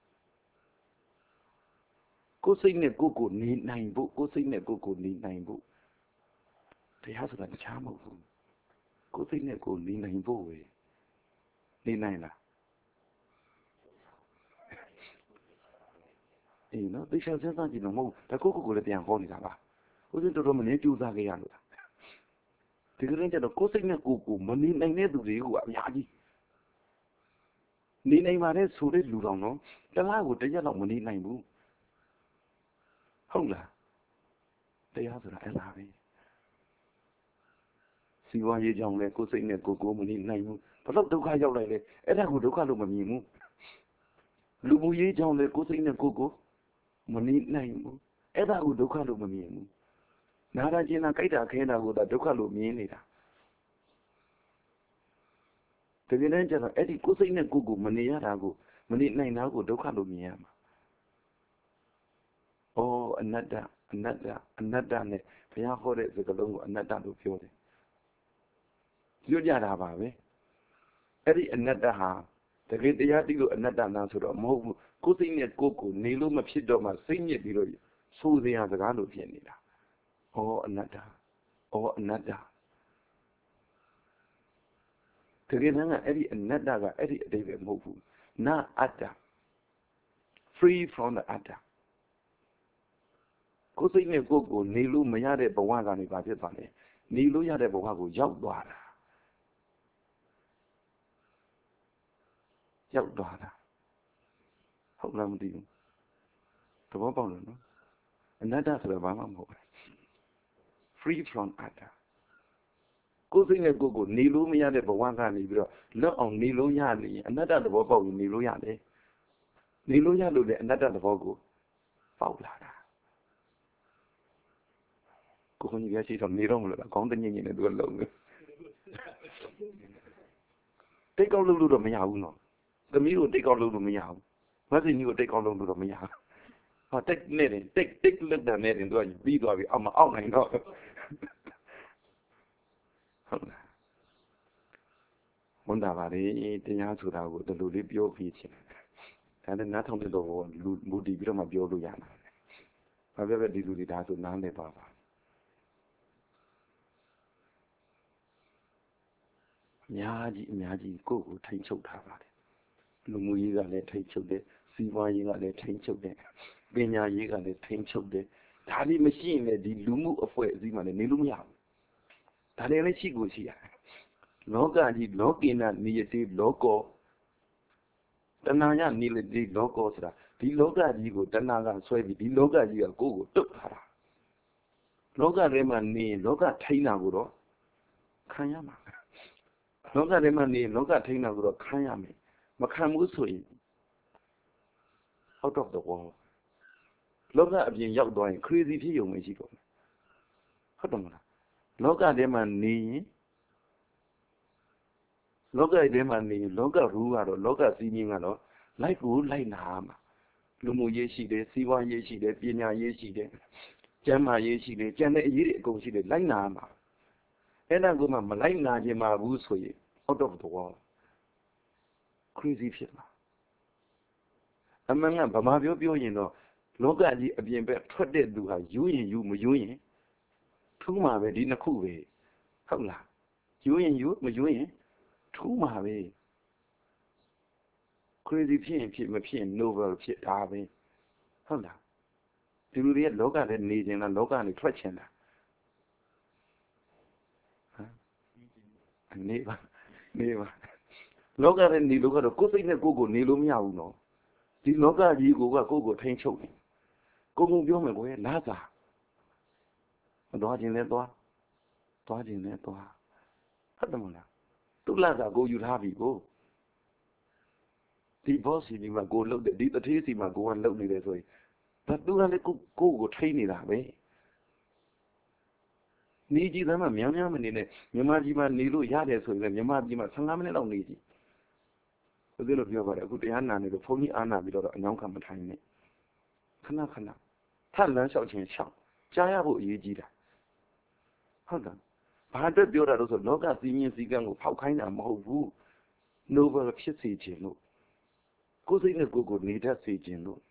ကိုယ်စိတ်နဲ့ကိုနေနိုင်ဖို့ကိုယ်စိတ်နဲ့ကိုနေနိုင်ဖို့တရားဆိုတာတခြားမဟုတ်ဘူးကိုယ်စိတ်နဲ့ကိုနေနိုင်ဖို့ပဲနေနိုင်လားအေးနော်သိချင်စဉ်းစားကြည့်လို့မဟုတ်ဒါကိုလည်းပြန်ဟောနေတာပါဦးဇင်းတော်တော်မနေကြိုးစားခဲ့ရလို့ဒီကနေ့ကျတော့ကိုယ်စိတ်နဲ့ကိုမနေနိုင်တဲ့သူတွေကအများကြီးနေနိုင်ပါတယ်ဆိုတဲ့လူတော်နော်တလားကိုတရက်တော့မနေနိုင်ဘူးဟုတ်လားတရားဆိုတာအဲ့ဒါပဲစီဝါရေးကြောင့်လဲကိုယ်စိတ်နဲ့ကိုမနေနိုင်ဘူးဘလို့ဒုက္ခရောက်လိုက်လဲအဲ့ဒါကိုဒုက္ခလို့မမြင်ဘူးလူမှုရေးကြောင့်လဲကိုယ်စိတ်နဲ့ကိုမနေနိုင်ဘူးအဲ့ဒါကိုဒုက္ခလို့မမြင်ဘူးနာရကျင်နာကြိုက်တာခဲတာကိုဒုက္ခလို့မြင်နေတာတကယ်တမ်းကျတော့အဲ့ဒီကိုယ်စိတ်နဲ့ကိုမနေရတာကိုမနေနိုင်တာကိုဒုက္ခလို့မြင်ရမှာဩအနတ္တနဲ့ဘုရားဟောတဲ့စကားလုံးကိုအနတ္တလို့ပြောတယ်ပြောကြတာပါပဲအဲ့ဒီအနတ္တဟာတကယ်တရားသိလို့အနတ္တလားဆိုတော့မဟုတ်ဘူးကိုယ်စိတ်နဲ့ကိုနေလို့မဖြစ်တော့မှစိတ်ညစ်ပြီးတော့ဆိုးစရာစကားလို့ဖြစ်နေတာဩအနတ္တတကယ်တမ်းကအဲ့ဒီအနတ္တကအဲ့ဒီအတိတ်ပဲမဟုတ်ဘူးနာအတ္တ free from the atta ကိုယ်စိတ်နဲ့ကိုယ်ကိုနေလို့မရတဲ့ဘဝကနေပါဖြစ်သွားတယ်နေလို့ရတဲ့ဘဝကိုရောက်သွားတာဟုတ်လားမသိဘူးသဘောပေါက်လို့နော်အနတ္တဆိုတာဘာမှမဟုတ်ဘူး free from atta ကိုယ်စိတ်နဲ့ကိုယ်ကိုနေလို့မရတဲ့ဘဝကနေပြီးတော့လွတ်အောင်နေလို့ရနေအနတ္တသဘောပေါက်ရင်နေလို့ရတယ်နေလို့ရလို့လေအနတ္တသဘောကိုပေါက်လာတာကိုခွန်ကြီးကရှိတော့နေတော့မလို့လားခေါင်းတညင်ညင်နဲ့သူကလုံနေတိတ်ကောက်လို့တော့မရဘူးနော်သမီးကိုတိတ်ကောက်လို့မရဘူးမသိကြီးကိုတိတ်ကောက်လို့တော့မရဘူးဟာတိတ်နဲ့တိတ်လက်တန်နဲ့သူကပြီးသွားပြီအောက်နိုင်တော့ဟုတ်လားဝန်တာပါလေတရားဆိုတာကိုဒီလိုလေးပြောပြီးချင်းဒါနဲ့နားထောင်တဲ့တော့လူမူတည်ပြီးတော့မှပြောလို့ရမှာဘာပဲဒီလူတွေဒါဆိုနားလည်ပါအများကြီးကိုယ့်ကိုထိန်ချုပ်ထားပါတယ်လူမှုရေးကလည်းထိန်ချုပ်တယ်စီးပွားရေးကလည်းထိန်ချုပ်တယ်ပညာရေးကလည်းထိန်ချုပ်တယ်ဒါလေးမရှိရင်လည်းဒီလူမှုအဖွဲ့အစည်းမှလည်းနေလို့မရဘူးဒါလည်းရှိကိုရှိရတယ်လောကကြီးလောကိနနိယတိလောကောတဏှာညနိယတိလောကောဆိုတာဒီလောကကြီးကိုတဏှာကဆွဲပြီးဒီလောကကြီးကကိုယ့်ကိုတုတ်ထားတာလောကထဲမှာနေလောကထိန်းတာကိုတော့ခံရမှာလောကထဲမှာနေလောကထိန်းတာကိုတော့ခံရမယ်မခံဘူးဆိုရင် out of the world လောကအပြင်ရောက်သွားရင် crazy ဖြစ်ရုံပဲရှိတော့မယ်ဟုတ်တယ်မလားလောကထဲမှာနေရင်လောကထဲမှာနေလောကရူးကတော့လောကစည်းမျဉ်းကတော့လိုက်ကိုလိုက်နာမှာလူမှုရေးရှိတယ်စီးပွားရေးရှိတယ်ပညာရေးရှိတယ်ကျန်းမာရေးရှိတယ်ကျန်တဲ့အရေးတွေအကုန်ရှိတယ်လိုက်နာမှာအဲ့ဒါကမှမလိုက်နာခြင်းမှာဘူးဆိုရင် out of the world crazy ဖြစ်မှာအမှန်ကဗမာပြောရင်တော့လောကကြီးအပြင်ဘက်ထွက်တဲ့သူဟာယူရင်ယူမယူရင်ထူးမှာပဲဒီနှစ်ခုပဲဟုတ်လားယူရင်ယူမယူရင်ထူးမှာပဲ crazy ဖြစ်ရင်ဖြစ်မဖြစ် novel ဖြစ်တာပဲဟုတ်လားဒီလူတွေရဲ့လောကထဲနေခြင်းလားလောကနေထွက်ခြင်းလားနေပါလောကထဲနေလို့ကတော့ကိုယ်စိတ်နဲ့ကိုယ်ကိုနေလို့မရဘူးနော်ဒီလောကကြီးကိုကိုယ်ထိန်းချုပ်နေကိုယ်ပြောမယ်ကွယ်လာစားမသွားခြင်းလဲသွားခြင်းလဲသွားဟုတ်တယ်မလားသူ့လာစားကိုယူထားပြီကိုဒီ boss စီမှာကိုလှုပ်တယ်ဒီတထေးစီမှာကိုကလှုပ်နေတယ်ဆိုရင်ဒါသူကလည်းကိုထိန်းနေတာပဲနေကြည့်သမ်းမှများမနေနဲ့မြန်မာပြည်မှာနေလို့ရတယ်ဆိုရင်လည်းမြန်မာပြည်မှာ15မိနစ်လောက်နေကြည့်ဦးဇင်းတို့ပြောပါတယ်အခုတရားနာနေလို့ဘုန်းကြီးအားနာပြီးတော့အညောင်းခံမထိုင်နဲ့ခဏထပ်လမ်းလျှောက်ခြင်းရှောက်ကြားရဖို့အရေးကြီးတာဟုတ်တယ်ဘာအတွက်ပြောတာလို့ဆိုလောကစည်းမျဉ်းစည်းကမ်းကိုဖောက်ခိုင်းတာမဟုတ်ဘူး novel ဖြစ်စေခြင်းလို့ကိုယ်စိတ်နဲ့ကိုယ်ကိုနေတတ်စေခြင်းလို့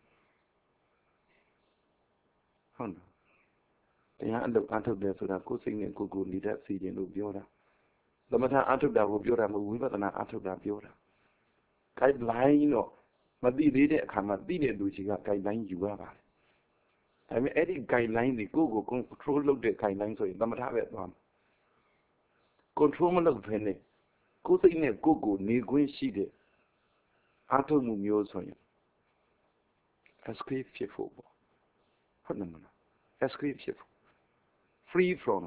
ဟုတ်တယ်တရားအလုပ်အားထုတ်တယ်ဆိုတာကိုယ်စိတ်နဲ့ကိုယ်ကိုနေတတ်စေခြင်းလို့ပြောတာသမထအားထုတ်တာကိုပြောတာမဟုတ်ဝိပဿနာအားထုတ်တာပြောတာ guideline တော့မသိသေးတဲ့အခါမှာသိတဲ့လူကြီးက guideline ယူရပါတယ်ဒါပေမဲ့အဲ့ဒီ guideline တွေကိုယ့်ကို control လုပ်တဲ့ guideline ဆိုရင်သမထပဲသွားမှာ control မလုပ်ဘဲနဲ့ကိုယ်စိတ်နဲ့ကိုယ်ကိုနေခွင့်ရှိတဲ့အားထုတ်မှုမျိုးဆိုရင် escape ဖြစ်ဖို့ပေါ့ဟုတ်တယ်မလား escape ဖြစ်ဖို့ free from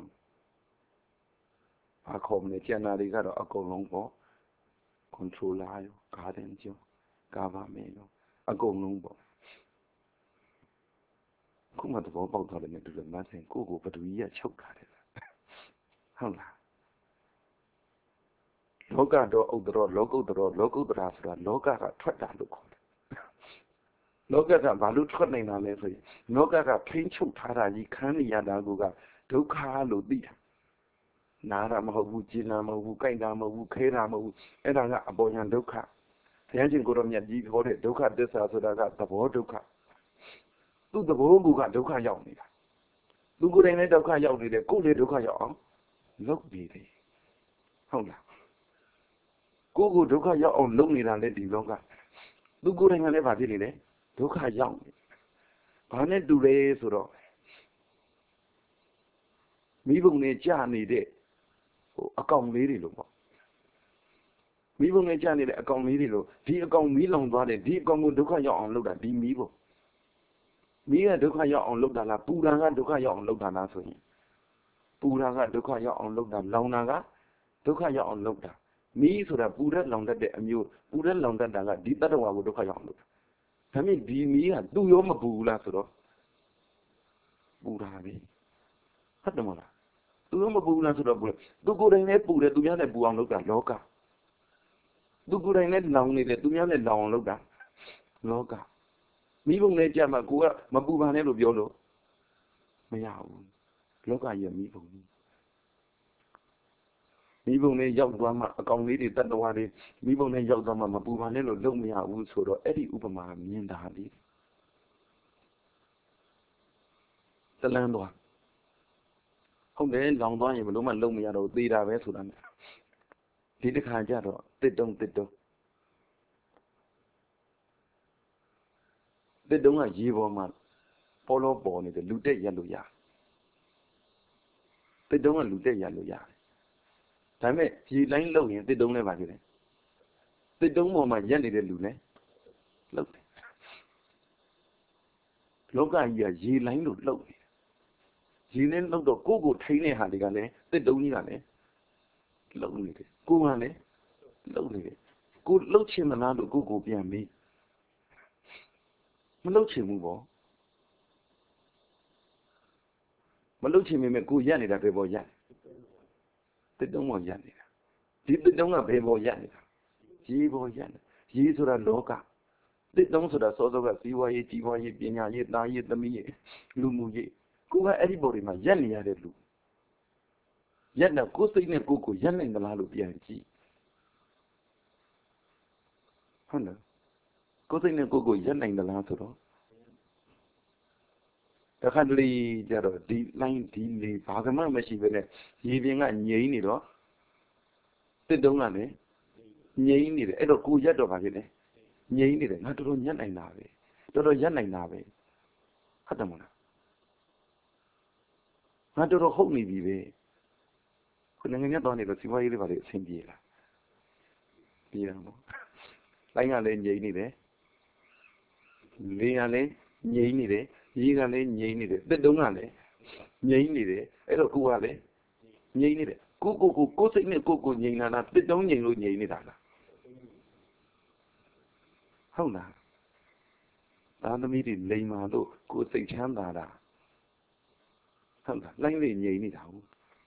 ခေါ်မလဲကျန်တာတွေကတော့အကုန်လုံးပေါ့ controller ရော garden ကျော် government ရောအကုန်လုံးပေါ့ခုမှသဘောပေါက်သွားတယ်နဲ့တူတယ်မဆင်ကိုဘဒူကြီးကချုပ်ထားတယ်ဟုတ်လားလောကတော့ဥဒ္ဒရောလောကုတ္တရောလောကုတ္တရာဆိုတာလောကကထွက်တာလို့ခေါ်တယ်လောကကဘာလို့ထွက်နိုင်တာလဲဆိုရင်လောကကထိန်းချုပ်ထားတာကြီးခံနေရတာကဒုက္ခလို့သိတာနာတာမဟုတ်ဘူးကျင်တာမဟုတ်ဘူးကြိုက်တာမဟုတ်ဘူးခဲတာမဟုတ်ဘူးအဲ့ဒါကအပေါ်ညာဒုက္ခဘုရားရှင်ကိုရောမြတ်ကြီးခေါ်တဲ့ဒုက္ခသစ္စာဆိုတာကသဘောဒုက္ခသူ့သဘောကဒုက္ခရောက်နေတာသူကိုယ်တိုင်လည်းဒုက္ခရောက်နေတယ်ကိုယ်လည်းဒုက္ခရောက်အောင်လုပ်ပြီးတယ်ဟုတ်လားကိုယ်ဒုက္ခရောက်အောင်လုပ်နေတာလေဒီလောကသူကိုယ်တိုင်ကလည်းဗာဖြစ်နေတယ်ဒုက္ခရောက်နေဘာနဲ့တူလဲဆိုတော့မိဘုံနဲ့ကြာနေတဲ့အကောင်လေးတွေလို့ပေါ့မိဘုံနဲ့ကြာနေတဲ့အကောင်လေးတွေလို့ဒီအကောင်မီးလောင်သွားတယ်ဒီအကောင်ကိုဒုက္ခရောက်အောင်လုပ်တာဒီမီးပေါ့မီးကဒုက္ခရောက်အောင်လုပ်တာလားပူတာကဒုက္ခရောက်အောင်လုပ်တာလားဆိုရင်ပူတာကဒုက္ခရောက်အောင်လုပ်တာလောင်တာကဒုက္ခရောက်အောင်လုပ်တာမီးဆိုတာပူတဲ့လောင်တတ်တဲ့အမျိုးပူတဲ့လောင်တတ်တာကဒီတတ္တဝါကိုဒုက္ခရောက်အောင်လုပ်တာဒါပေမဲ့ဒီမီးကသူ့ရောမပူဘူးလားဆိုတော့ပူတာပဲဟုတ်တယ်မလားသူရောမပူဘူးလားဆိုတော့ပူတယ်သူကိုယ်တိုင်လည်းပူတယ်သူများလည်းပူအောင်လုပ်တာလောကသူကိုယ်တိုင်လည်းလောင်နေတယ်သူများလည်းလောင်အောင်လုပ်တာလောကမိဘုံနဲ့ကြမှာကိုကမပူပါနဲ့လို့ပြောလို့မရဘူးလောကရဲ့မိဘုံမိဘုံနဲ့ရောက်သွားမှအကောင်လေးတွေတတ္တဝါတွေမိဘုံနဲ့ရောက်သွားမှမပူပါနဲ့လို့လုပ်မရဘူးဆိုတော့အဲ့ဒီဥပမာမြင်တာလေတလန်းသွားဟုတ်တယ်လောင်သွားရင်ဘလို့မှလုံးမရတော့သေတာပဲဆိုတာနဲ့ဒီတစ်ခါကျတော့တစ်တုံးကရေပေါ်မှာပေါ်လို့ပေါ်နေတယ်လူတက်ရက်လို့ရတစ်တုံးကလူတက်ရက်လို့ရတယ်ဒါပေမဲ့ရေလိုင်းလုံရင်တစ်တုံးလည်းပါကြတယ်တစ်တုံးပေါ်မှာရက်နေတဲ့လူလည်းလှုပ်တယ်လောကကြီးကရေလိုင်းလို့လှုပ်နေရေနဲ့လှုပ်တော့ကိုယ်ထိန်းတဲ့ဟာတွေကလည်းတစ်တုံးကြီးကလည်းလှုပ်နေတယ်ကိုယ်ကလည်းလှုပ်နေတယ်ကိုလှုပ်ချင်မလားလို့ကိုပြန်မေးမလှုပ်ချင်ဘူးပေါ့မလှုပ်ချင်ပေမဲ့ကိုရက်နေတာဘယ်ပေါ်ရက်တစ်တုံးပေါ်ရက်နေတာဒီတစ်တုံးကဘယ်ပေါ်ရက်နေတာရေပေါ်ရက်နေရေဆိုတာလောကတစ်တုံးဆိုတာစောစောကဇီဝရေးကြီးပွားရေးပညာရေးသားရေးသမီးရေးလူမှုရေးကိုကအဲ့ဒီပေါ်တွေမှာရက်နေရတဲ့လူရက်တော့ကိုယ်စိတ်နဲ့ကိုရက်နိုင်သလားလို့ပြန်ကြည့်ဟုတ်လားကိုယ်စိတ်နဲ့ကိုရက်နိုင်သလားဆိုတော့တခါတလေကြတော့ဒီလိုင်းဒီလေဘာကမှမရှိပဲနဲ့ရေပြင်ကငြိမ့်နေတော့တစ်တုံးကလည်းငြိမ့်နေတယ်အဲ့တော့ကိုရက်တော့ဘာဖြစ်လဲငြိမ့်နေတယ်ငါတော်တော်ညက်နိုင်တာပဲတော်တော်ရက်နိုင်တာပဲဟုတ်တယ်မလားငါတော်တော်ဟုတ်နေပြီပဲခုနိုင်ငံခြားသွားနေတော့စီးပွားရေးတွေပါလေအဆင်ပြေလားပြေတာပေါ့လိုင်းကလည်းငြိမ့်နေတယ်လေကလည်းငြိမ့်နေတယ်ရေကလည်းငြိမ့်နေတယ်တစ်တုံးကလည်းငြိမ့်နေတယ်အဲ့တော့ကိုကလည်းငြိမ့်နေတယ်ကိုစိတ်နဲ့ကိုငြိမ့်လာတာတစ်တုံးငြိမ့်လို့ငြိမ့်နေတာလားဟုတ်လားသားသမီးတွေလိမ်မာလို့ကိုစိတ်ချမ်းသာတာဟုတ်လားလိုင်းလေးငြိမ့်နေတာဟုတ်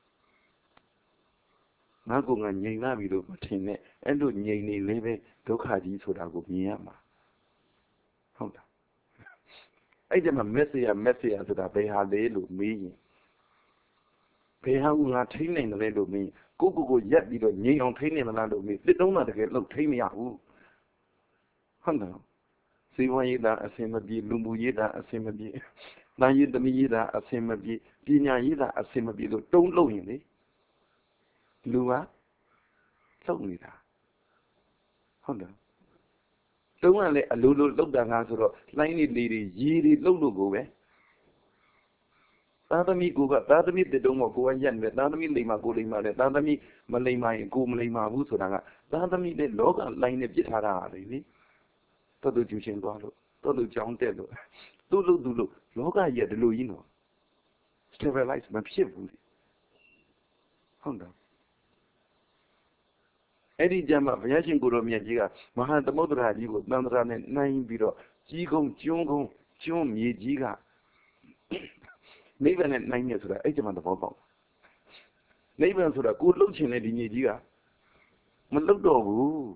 ငါကငြိမ်လာပြီလို့မထင်နဲ့အဲ့လိုငြိမ်နေလေးပဲဒုက္ခကြီးဆိုတာကိုမြင်ရမှာဟုတ်လားအဲ့ဒီမှာမက်ဆေ့ရဆိုတာဘယ်ဟာလဲလို့မေးရင်ဘယ်ဟာကငါထိနိုင်တယ်လို့မေးကိုရက်ပြီးတော့ငြိမ်အောင်ထိနိုင်မလားလို့မေးတစ်တုံးမှတကယ်လို့ထိမရဘူးဟုတ်လားဇီဝရေးတာအစင်မပြေလူမှုရေးတာအစင်မပြေနာယီသမီးရေးတာအစင်မပြေပညာရေးတာအစင်မပြေလို့တုံးလို့ရင်လေလူကလှုပ်နေတာဟုတ်တယ်တုံးကလည်းအလိုလိုလှုပ်တာငါဆိုတော့လှိုင်းနေလေတွေရေတွေလှုပ်လို့ကိုပဲသားသမီးကသားသမီးတစ်တုံးကိုကရက်နေသားသမီးလိမ်မာကိုလိမ်မာတယ်သားသမီးမလိမ်မာရင်ကိုမလိမ်မာဘူးဆိုတာကသားသမီးနဲ့လောကလိုင်းနဲ့ပြစ်ထားတာလေတော်သူကျူရှင်သွားလို့တော်သူကြောင်းတက်လို့သူ့လို့လောကကြီးကဒီလိုကြီးနော် stabilize မဖြစ်ဘူးဟုတ်တယ်အဲ့ဒီကြမှာဘုရားရှင်ကိုရောမြတ်ကြီးကမဟာသမုဒ္ဒရာကြီးကိုသံဃာနဲ့နှိုင်းပြီးတော့ကြီးကုန်းကျွန်းမြေကြီးကနိဗ္ဗာန်နဲ့နှိုင်းနေဆိုတာအဲ့ကြမှာသဘောပေါက်နိဗ္ဗာန်ဆိုတာကိုလှုပ်ချင်တဲ့ဒီမြေကြီးကမလှုပ်တော့ဘူး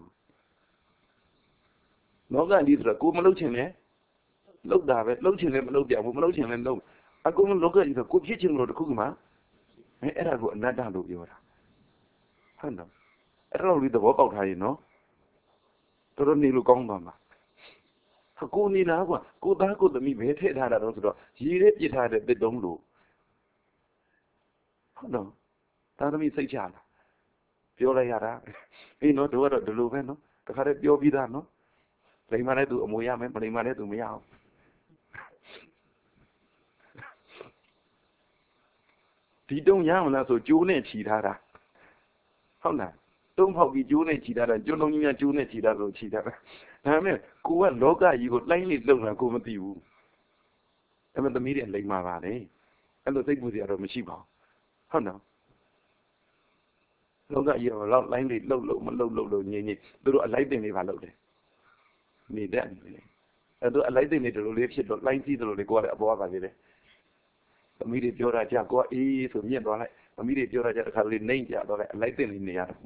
လောကကြီးဆိုတာကိုမလှုပ်ချင်လဲလှုပ်တာပဲလှုပ်ချင်လဲမလှုပ်ပြဘူးမလှုပ်ချင်လဲလှုပ်အကုန်လုံးလောကကြီးဆိုကိုဖြစ်ချင်လို့တခုမှအဲ့ဒါကိုအနတ္တလို့ပြောတာဟုတ်တော့အဲ့တော့ဒီသဘောပေါက်ထားရင်နော်တော်တော်နေလို့ကောင်းသွားမှာကိုနေလားကွာကိုသားကိုသမီးဘယ်ထည့်ထားတာတော့ဆိုတော့ရေထဲပြစ်ထားတဲ့တစ်တုံးလို့ဟုတ်တော့သားသမီးစိတ်ချလားပြောလိုက်ရတာအေးနော်တို့ကတော့ဒီလိုပဲနော်တခါတည်းပြောပြီးသားနော်လိမ်မာတဲ့သူအမွေရမယ်မလိမ်မာတဲ့သူမရအောင်ဒီတုံးရမလားဆိုကျိုးနဲ့ခြီထားတာဟုတ်လားတုံးဖောက်ပြီးကျိုးနဲ့ခြီထားတာကျိုးလုံးကြီးများကျိုးနဲ့ခြီထားလို့ခြီထားတာဒါပေမဲ့ကိုကလောကကြီးကိုလှိုင်းလေးလုံတာကိုမသိဘူးအဲ့မဲ့သမီးတွေလိမ္မာပါလေအဲ့လိုစိတ်ပူစရာတော့မရှိပါဘူးဟုတ်နော်လောကကြီးကတော့လိုင်းလေးလှုပ်လို့မလှုပ်လို့ငြိမ်သူတို့အလိုက်တင်လေးပါလှုပ်တယ်နေတတ်နေတယ်အဲ့တော့အလိုက်တင်လေးတို့လေးဖြစ်တော့လိုင်းကြည့်တယ်လို့လေကိုကလည်းအပေါ်ကပါသေးတယ်သမီးတွေပြောတာကြာကိုကအေးဆိုမြင့်သွားလိုက်သမီးတွေပြောတာကြာတစ်ခါလေးနှိမ့်ကြတော့လိုက်အလိုက်တင်လေးနေရတယ်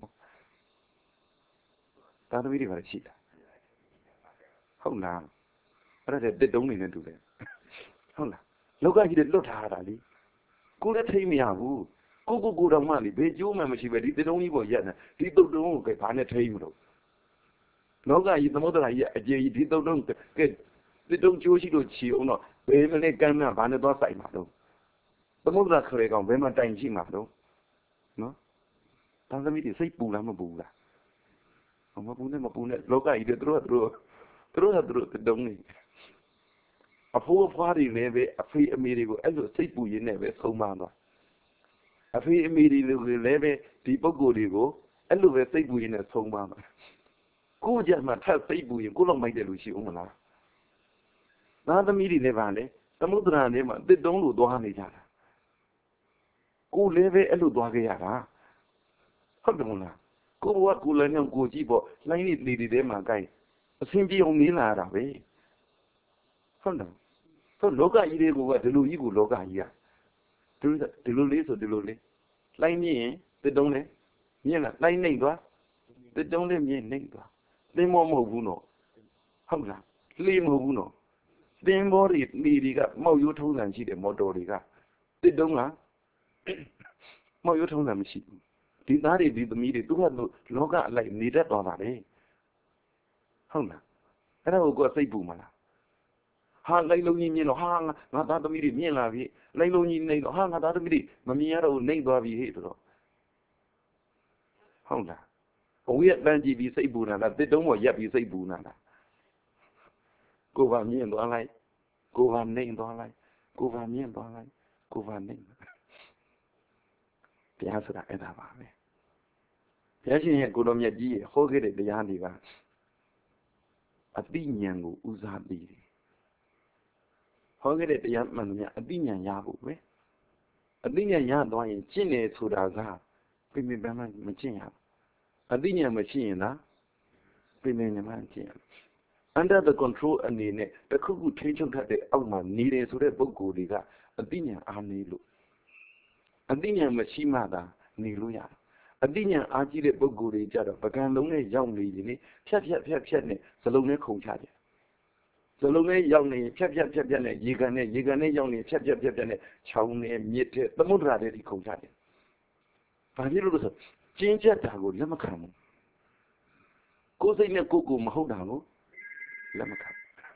ဒါသမီးတွေပါရှိတာဟုတ်လားအဲ့ဒါတက်တုံးနေနဲ့တူတယ်ဟုတ်လားလောကကြီးတွေလွတ်ထားတာလေကိုလည်းထိမ့်မရဘူးကိုတော်မှလေဘယ်ကျိုးမှမရှိပဲဒီတက်တုံးကြီးပေါ်ရက်နေဒီတုတ်တုံးကိုကဲဘာနဲ့ထိမ့်မလို့လောကကြီးသမုဒ္ဒရာကြီးအကျေကြီးဒီတုတ်တုံးကဲတက်တုံးကျိုးရှိလို့ချီအောင်တော့ဘယ်မလဲကမ်းနာဘာနဲ့သွားဆိုင်မှာတော့သမုဒ္ဒရာခရေကောင်ဘယ်မှာတိုင်ရှိမှာတော့နော်တန်သမီးတွေစိတ်ပူလားမပူလားမပူနဲ့လောကကြီးတွေသူတို့တုံးနေအဖိုးအဖွားတွေလည်းပဲအဖေအမေတွေကိုအဲ့လိုစိတ်ပူရင်းနဲ့ပဲဆုံးမသွားအဖေအမေတွေလည်းပဲဒီပုံကိုယ်တွေကိုအဲ့လိုပဲစိတ်ပူရင်းနဲ့ဆုံးမသွားကိုကြမှာထပ်စိတ်ပူရင်ကိုလောက်မိုက်တယ်လို့ရှိအောင်မလားသားသမီးတွေလည်းပါလေသမုဒ္ဒရာထဲမှာတစ်တုံးလို့သွားနေကြတာကိုလည်းပဲအဲ့လိုသွားခဲ့ရတာဟုတ်တယ်မလားကိုဘဝကိုလည်းညောင်ကိုကြည့်ပေါ့လိုင်းလေးတွေထဲမှာကြိုက်အဆင်ပြေအောင်နေလာတာပဲဟုတ်တယ်ဆိုလောကကြီးတွေကဒီလိုကြီးကိုလောကကြီးอ่ะဒီလိုလေးဆိုဒီလိုလေးလိုင်းမြင့်ရင်တစ်တုံးလေးမြင့်လာလိုင်းနှိမ့်သွားတစ်တုံးလေးမြင့်နှိမ့်သွားသင်္ဘောမဟုတ်ဘူးနော်ဟုတ်လားလှေမဟုတ်ဘူးနော်သင်္ဘောတွေလှေတွေကမောက်ရိုးထုံးစံရှိတယ်မော်တော်တွေကတစ်တုံးကမောက်ရိုးထုံးစံမရှိဘူးဒီသားတွေဒီသမီးတွေသူကလောကအလိုက်နေတတ်သွားတာလေဟုတ်လားအဲ့ဒါကိုစိတ်ပူမလားဟာလိုက်လုံးကြီးမြင်တော့ဟာငါသားသမီးတွေမြင်လာပြီလိုက်လုံးကြီးနေတော့ဟာငါသားသမီးတွေမမြင်ရတော့နှိမ့်သွားပြီဟဲ့ဆိုတော့ဟုတ်လားဘဝရဲ့တန်းကြည့်ပြီးစိတ်ပူနေတာတစ်တုံးပေါ်ရက်ပြီးစိတ်ပူနေတာကိုယ်ပါမြင်သွားလိုက်ကိုယ်ပါနှိမ့်သွားလိုက်ကိုယ်ပါမြင်သွားလိုက်ကိုယ်ပါနှိမ့်တရားဆိုတာအဲ့ဒါပါပဲဘုရားရှင်ရဲ့ကိုတော်မြတ်ကြီးရဲ့ဟောခဲ့တဲ့တရားတွေကအတိညာဏ်ကိုဦးစားပေးတယ်ဟောခဲ့တဲ့တရားမှန်သမျှအတိညာဏ်ရဖို့ပဲအတိညာဏ်ရသွားရင်ကျင့်တယ်ဆိုတာကပြင်းပြပန်းပန်းမကျင့်ရဘူးအတိညာဏ်မရှိရင်လားပြင်းပြပန်းပန်းကျင့်ရ under the control အနေနဲ့တခုခုထိန်းချုပ်တတ်တဲ့အောက်မှာနေတယ်ဆိုတဲ့ပုဂ္ဂိုလ်တွေကအတိညာဏ်အားနေလို့အတိညာဏ်မရှိမှသာနေလို့ရတယ်အတိညာဏ်အားကြီးတဲ့ပုဂ္ဂိုလ်တွေကြတော့ပကံလုံးနဲ့ရောက်နေရင်ဖြတ်နဲ့စလုံးနဲ့ခုန်ချတယ်စလုံးနဲ့ရောက်နေဖြတ်နဲ့ရေကန်နဲ့ရောက်နေဖြတ်နဲ့ချောင်းနဲ့မြစ်တဲ့သမုဒ္ဒရာတွေခုန်ချတယ်ဘာဖြစ်လို့လဲဆိုကျင်းချက်တာကိုလက်မခံဘူးကိုယ်စိတ်နဲ့ကိုမဟုတ်တာကိုလက်မခံ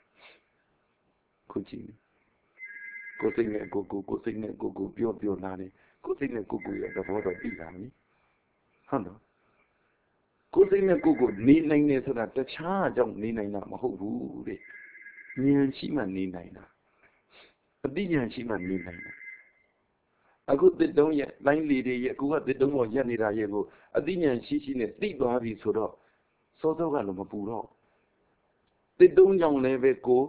ခုကြည့်ကိုယ်စိတ်နဲ့ကိုပြောလာတယ်ကိုယ်စိတ်နဲ့ကိုရဲ့သဘောတော့သိတာနိဟုတ်တော့ကိုယ်စိတ်နဲ့ကိုနေနိုင်တယ်ဆိုတာတခြားအကြောင်းနေနိုင်တာမဟုတ်ဘူးတဲ့ဉာဏ်ရှိမှနေနိုင်တာအတိဉာဏ်ရှိမှနေနိုင်တာအခုတစ်တုံးရဲ့လိုင်းလီတွေရဲ့အခုကတစ်တုံးပေါ်ရက်နေတာရဲ့ကိုအတိဉာဏ်ရှိနဲ့သိသွားပြီဆိုတော့စောစောကလည်းမပူတော့တစ်တုံးကြောင့်လည်းပဲကို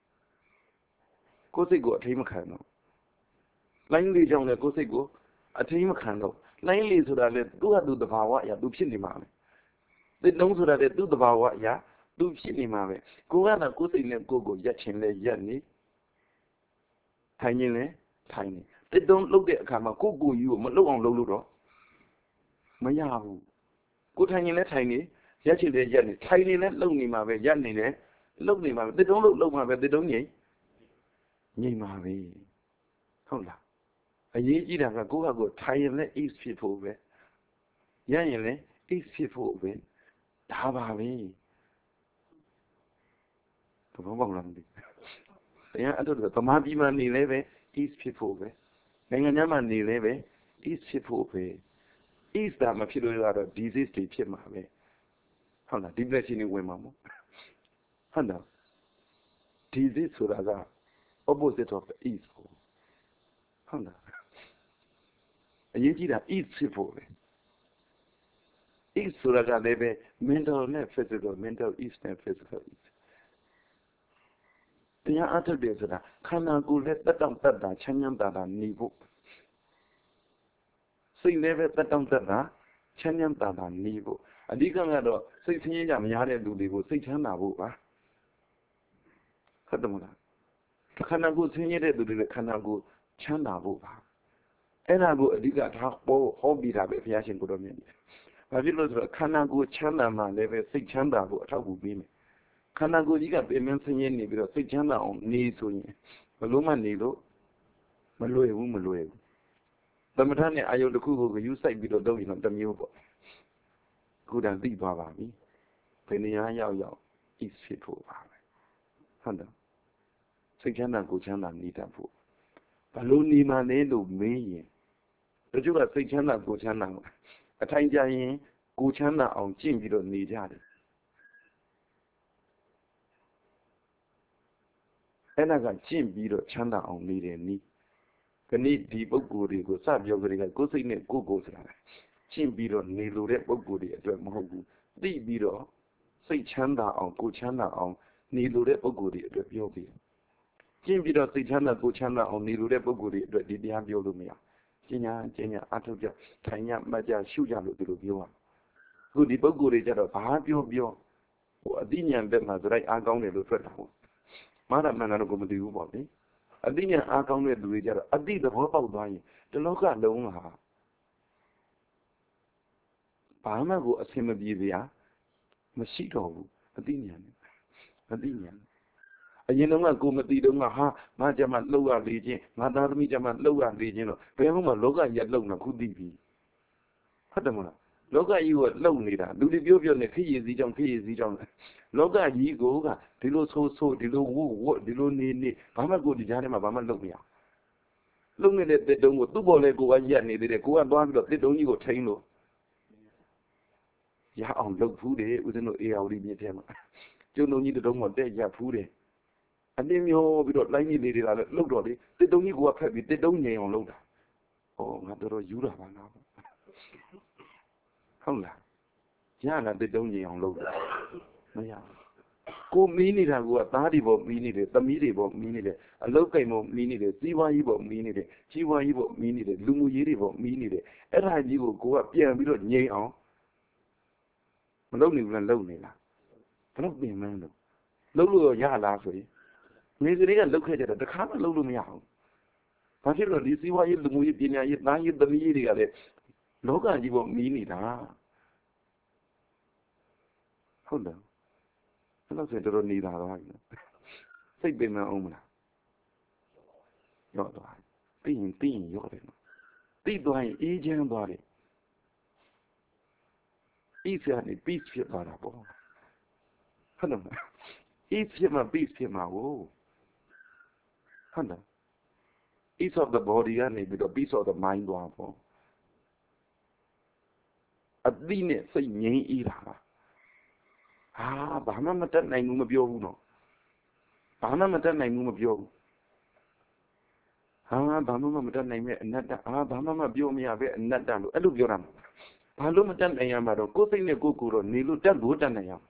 စိတ်ကိုအထိမခံတော့လိုင်းလီကြောင့်လည်းကိုစိတ်ကိုအထိမခံတော့လိုင်းလီဆိုတာလေသူ့ဟာသူ့တဘာဝအရာသူဖြစ်နေမှာပဲတစ်တုံးဆိုတာလေသူ့တဘာဝအရာသူဖြစ်နေမှာပဲကိုကတော့ကိုစိတ်နဲ့ကိုရက်ချင်လဲရက်နေထိုင်ရင်လဲထိုင်နေတစ်တုံးလှုပ်တဲ့အခါမှာကိုကြီးကိုမလှုပ်အောင်လှုပ်လို့တော့မရဘူးကိုထိုင်ရင်လဲထိုင်နေရက်ချင်လဲရက်နေထိုင်နေလဲလှုပ်နေမှာပဲရက်နေလဲလှုပ်နေမှာပဲတစ်တုံးလှုပ်မှာပဲတစ်တုံးငြိမ်မှာပဲဟုတ်လားအရေးကြီးတာကကိုယ့်ဟာကိုယ်ထိုင်ရင်လည်း ease ဖြစ်ဖို့ပဲရရင်လည်း ease ဖြစ်ဖို့ပဲဒါပါပဲဘာမှမလုပ်ဘူးတရားအဲ့လိုဗမာပြည်မှာနေလဲပဲ ease ဖြစ်ဖို့ပဲနိုင်ငံခြားမှာနေလဲပဲ ease ဖြစ်ဖို့ပဲ ease တာမဖြစ်လို့ရတော့ disease တွေဖြစ်မှာပဲဟုတ်လား depression တွေဝင်မှာမို့ဟုတ်လား disease ဆိုတာက opposite of ease ဟုတ်လားအရေးကြီးတာ eat ဖြစ်ဖို့ပဲ eat ဆိုတာကလည်းပဲ mental နဲ့ physical mental eat နဲ့ physical eat တရားအထုတ်တယ်ဆိုတာခန္ဓာကိုယ်လည်းတက်တောင့်တက်တာချမ်းချမ်းသာသာနေဖို့စိတ်လည်းပဲတက်တောင့်တက်တာချမ်းချမ်းသာသာနေဖို့အဓိကကတော့စိတ်ဆင်းရဲကြမရတဲ့လူတွေကိုစိတ်ချမ်းသာဖို့ပါဟုတ်တယ်မလားခန္ဓာကိုယ်ဆင်းရဲတဲ့လူတွေလည်းခန္ဓာကိုယ်ချမ်းသာဖို့ပါအဲ့ဒါကိုအဓိကထားဟောပြီးတာပဲဘုရားရှင်ကိုတော်မြတ်ကြီးဘာဖြစ်လို့ဆိုတော့ခန္ဓာကိုယ်ချမ်းသာမှလည်းပဲစိတ်ချမ်းသာဖို့အထောက်အကူပေးမယ်ခန္ဓာကိုယ်ကြီးကပင်မဆင်းရဲနေပြီးတော့စိတ်ချမ်းသာအောင်နေဆိုရင်ဘလို့မှနေလို့မလွယ်ဘူးသမထနဲ့အာယုတစ်ခုကိုယူဆိုင်ပြီးတော့လုပ်ရင်တော့တစ်မျိုးပေါ့ခုတည်းသိသွားပါပြီဘယ်နေရာရောက် is fit ဖို့ပါပဲဟုတ်တယ်စိတ်ချမ်းသာကိုယ်ချမ်းသာနေတတ်ဖို့ဘလို့နေမှလဲလို့မေးရင်တချို့ကစိတ်ချမ်းသာကိုယ်ချမ်းသာအထိုင်ကြရင်ကိုယ်ချမ်းသာအောင်ကျင့်ပြီးတော့နေကြတယ်အဲ့ဒါကကျင့်ပြီးတော့ချမ်းသာအောင်နေတယ်နီးခဏဒီပုဂ္ဂိုလ်တွေကိုစပြောကြတဲ့ကိုယ်စိတ်နဲ့ကိုယ်ကိုယ်ဆိုတာကျင့်ပြီးတော့နေလို့တဲ့ပုဂ္ဂိုလ်တွေအတွက်မဟုတ်ဘူးသိပြီးတော့စိတ်ချမ်းသာအောင်ကိုယ်ချမ်းသာအောင်နေလို့တဲ့ပုဂ္ဂိုလ်တွေအတွက်ပြောပြီးကျင့်ပြီးတော့စိတ်ချမ်းသာကိုယ်ချမ်းသာအောင်နေလို့တဲ့ပုဂ္ဂိုလ်တွေအတွက်ဒီတရားပြောလို့မရကျင့်ညာအထုတ်ကြထိုင်ညမှတ်ကြရှုကြလို့ဒီလိုပြောရအခုဒီပုဂ္ဂိုလ်တွေကြတော့ဘာပြောဟိုအသိဉာဏ်ဘက်မှာသရိုက်အားကောင်းတယ်လို့ထွက်တာဟုတ်မာရမှန်ကတော့ကိုမသိဘူးပေါ့လေအသိဉာဏ်အားကောင်းတဲ့လူတွေကြတော့အသိသဘောပေါက်သွားရင်ဒီလောကလုံးဟာဘာမှကိုအဆင်မပြေစရာမရှိတော့ဘူးအသိဉာဏ်အရင်တော့ကကိုမသိတော့ကဟာငါကြမှာလှုပ်ရလေချင်းငါသားသမီးကြမှာလှုပ်ရလေချင်းတော့ဘယ်မှလောကကြီးလှုပ်နေခုသိပြီဟုတ်တယ်မလားလောကကြီးကလှုပ်နေတာလူတွေပြောနေခရည်စည်းကြောင်းလောကကြီးကဒီလိုဆိုဒီလိုဝတ်ဒီလိုနေဘာမှကိုဒီကြားထဲမှာဘာမှလုပ်မရလုံနေတဲ့တစ်တုံးကိုသူ့ပေါ်လေကိုကရက်နေသေးတယ်ကိုကသွားပြီးတော့တစ်တုံးကြီးကိုထိန်းလို့ရအောင်လုပ်ဖူးတယ်ဦးဇင်းတို့အေယာဝတီမြစ်ထဲမှာကျုံတုံးကြီးတစ်တုံးကိုတက်ရက်ဖူးတယ်အတင်းမျောပြီးတော့လိုင်းကြီးလေးတွေကလည်းလှုပ်တော့လေတစ်တုံးကြီးကိုကဖက်ပြီးတစ်တုံးငြိမ်အောင်လုပ်တာဩငါတော်ယူတာပါလားဟုတ်လားရလားတစ်တုံးငြိမ်အောင်လုပ်တာမရကိုမီးနေတာကသားတွေပေါ်မီးနေတယ်သမီးတွေပေါ်မီးနေတယ်အလုတ်ကိမ်ပေါ်မီးနေတယ်စီးပွားရေးပေါ်မီးနေတယ်ကြီးပွားရေးပေါ်မီးနေတယ်လူမှုရေးတွေပေါ်မီးနေတယ်အဲ့ဒါကြီးကိုကပြန်ပြီးတော့ငြိမ်အောင်မလုပ်နေဘူးလားလုပ်နေလားဘယ်တော့ပြင်မန်းလို့လုပ်လို့ရလားဆိုရင်နေစတွေကလုပ်ခဲ့ကြတယ်တခါမှလုပ်လို့မရဘူးဘာဖြစ်လို့ဒီစီးပွားရေးလူမှုရေးပညာရေးသားရေးသမီးရေးတွေကလည်းလောကကြီးပေါ်မီးနေတာဟုတ်တယ်အဲ့လိုဆိုတော့နေတာတော့စိတ်ပင်မအောင်မလားရော့သွားပြီးရင်ရော့တယ်နော်သိသွားရင်အေးချမ်းသွားတယ် peace နဲ့ peace ဖြစ်သွားတာပေါ့ဟုတ်တယ် peace ဖြစ်မှာ peace ဖြစ်မှာဟုတ်တယ် peace of the body ကနေပြီးတော့ peace of the mind သွားပေါ့အသိနဲ့စိတ်ငြိမ်းအေးတာဘာမှမတတ်နိုင်ဘူးမပြောဘူးနော်ဘာမှမတတ်နိုင်ဘူးမပြောဘူးဘာမှမတတ်နိုင်မဲ့အနတ္တဘာမှမပြောမရပဲအနတ္တလို့အဲ့လိုပြောတာဘာလို့မတတ်နိုင်ရမှာတော့ကိုယ်စိတ်နဲ့ကိုယ်ကိုယ်တော့နေလို့တတ်လို့တတ်နိုင်ရ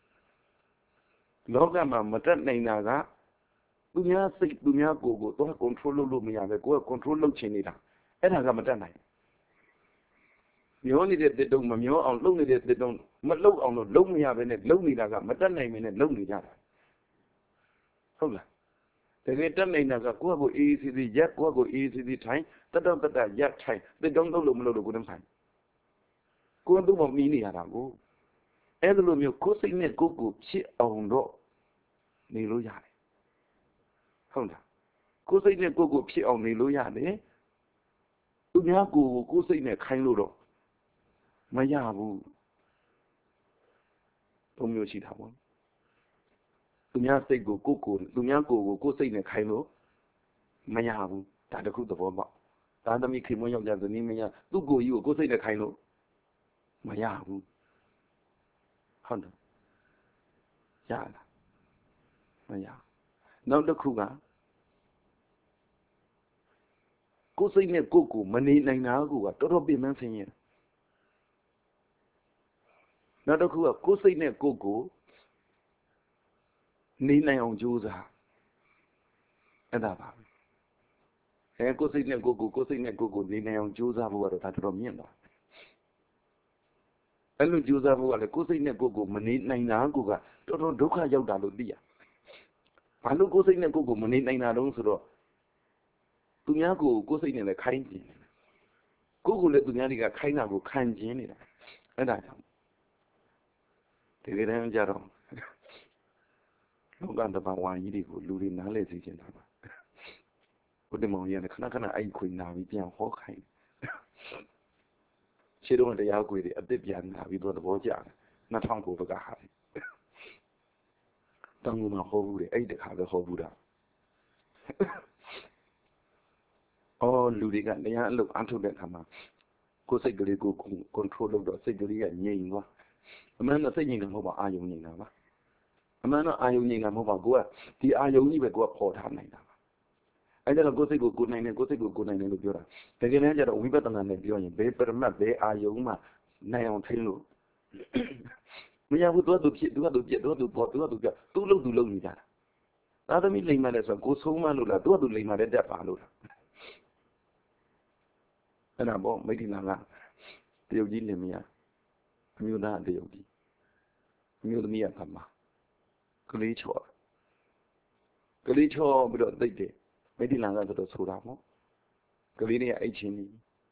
လောကမှာမတတ်နိုင်တာကသူများစိတ်သူများကိုယ်ကိုတော့ control လုပ်လို့မရပဲကိုယ်က control လုပ်ချင်နေတာအဲ့ဒါကမတတ်နိုင်မျောနေတဲ့တစ်တုံးမမျောအောင်လှုပ်နေတဲ့တစ်တုံးမလှုပ်အောင်လို့လုံးမရပဲနဲ့လှုပ်နေတာကမတတ်နိုင်မင်းနဲ့လှုပ်နေကြတာဟုတ်လားတကယ်တတ်နိုင်တာကကိုယ့်ကိုအေးစီစီရက်ကိုယ့်ကိုအေးစီစီထိုင်တတ်ရက်ထိုင်တစ်တုံးလှုပ်လို့မလှုပ်လို့ကိုယ်တည်းထိုင်ကိုယ်သူ့မမီးနေရတာကိုအဲ့လိုမျိုးကိုယ်စိတ်နဲ့ကိုယ်ကိုဖြစ်အောင်တော့နေလို့ရတယ်ဟုတ်လားကိုယ်စိတ်နဲ့ကိုယ်ကိုဖြစ်အောင်နေလို့ရတယ်သူများကိုယ်စိတ်နဲ့ခိုင်းလို့တော့မရဘူးဘုံမျိုးရှိတာပေါ့သူများစိတ်ကိုသူများကိုယ်စိတ်နဲ့ခိုင်းလို့မရဘူးဒါတခုသဘောပေါက်သားသမီးခင်မွန်းယောက်ျားဇနီးမယားသူ့ကိုယ်ကြီးကိုယ်စိတ်နဲ့ခိုင်းလို့မရဘူးဟုတ်တယ်ရလားမရနောက်တစ်ခုကကိုယ်စိတ်နဲ့ကိုယ်ကိုမနေနိုင်တာကတော်တော်ပြင်းပန်းဆင်းရဲနောက်တစ်ခုကကိုယ်စိတ်နဲ့ကိုယ်ကိုနေနိုင်အောင်ကြိုးစားအဲ့ဒါပါကိုယ်စိတ်နဲ့ကိုယ်ကိုနေနိုင်အောင်ကြိုးစားဖို့ကတော့ဒါတော်တော်မြင့်သွားအဲ့လိုကြိုးစားဖို့ကလည်းကိုယ်စိတ်နဲ့ကိုယ်ကိုမနေနိုင်တာကတော်တော်ဒုက္ခရောက်တာလို့သိရဘာလို့ကိုယ်စိတ်နဲ့ကိုယ်ကိုမနေနိုင်တာတုံးဆိုတော့သူများကိုယ်စိတ်နဲ့လည်းခိုင်းကျင်ကိုယ်ကိုလည်းသူများတွေကခိုင်းတာကိုခံကျင်နေတာအဲ့ဒါကြောင့်ဒီကနေ့ကြတော့လောကတဘာဝကြီးတွေကိုလူတွေနားလည်စေချင်တာပါဘုဒ္ဓမောင်ကြီးကခဏခဏအဲ့ခွေနာပြီးပြန်ဟောခိုင်းရှေ့တော့တရားခွေတွေအသစ်ပြန်နာပြီးတော့သဘောကျတယ်2009ဘက်ကဟာတောင်းမှဟောဘူးတယ်အဲ့တခါပဲဟောဘူးတာအော်လူတွေကတရားအလုပ်အထုတ်တဲ့အခါမှာကိုယ်စိတ်ကလေးကို control လုပ်တော့စိတ်ကလေးကငြိမ်သွားအမှန်တော့စိတ်ငြိမ်တာမဟုတ်ပါအာယုံငြိမ်တာပါအမှန်တော့အာယုံငြိမ်တာမဟုတ်ပါကိုကဒီအာယုံကြီးပဲကိုကပေါ်ထားနိုင်တာပါအဲ့ဒါတော့ကိုယ်စိတ်ကိုကိုနိုင်တယ်ကိုယ်စိတ်ကိုကိုနိုင်တယ်လို့ပြောတာတကယ်တမ်းကျတော့ဝိပဿနာနဲ့ပြောရင်ဘယ်ပရမတ်ဘယ်အာယုံမှနိုင်အောင်ထိလို့မရဘူးသူဖြစ်သူပြက်သူပေါ်သူပြသူလို့သူလုံနေကြတာသာသမီလိမ်မှလည်းဆိုကိုဆုံးမလို့လားသူလိမ်မှလည်းတက်ပါလို့လားအဲ့ဒါပေါ့မိဋ္ဌိနာကတရုတ်ကြီးလင်မယားအမျိုးသားတရုတ်ကြီးအမျိုးသမီးကဗမာကလေးချော့ပြီးတော့သိတယ်မိဋ္ဌိနာကဆိုတော့ဆိုတာပေါ့ကလေးတွေကအိတ်ချင်းနေ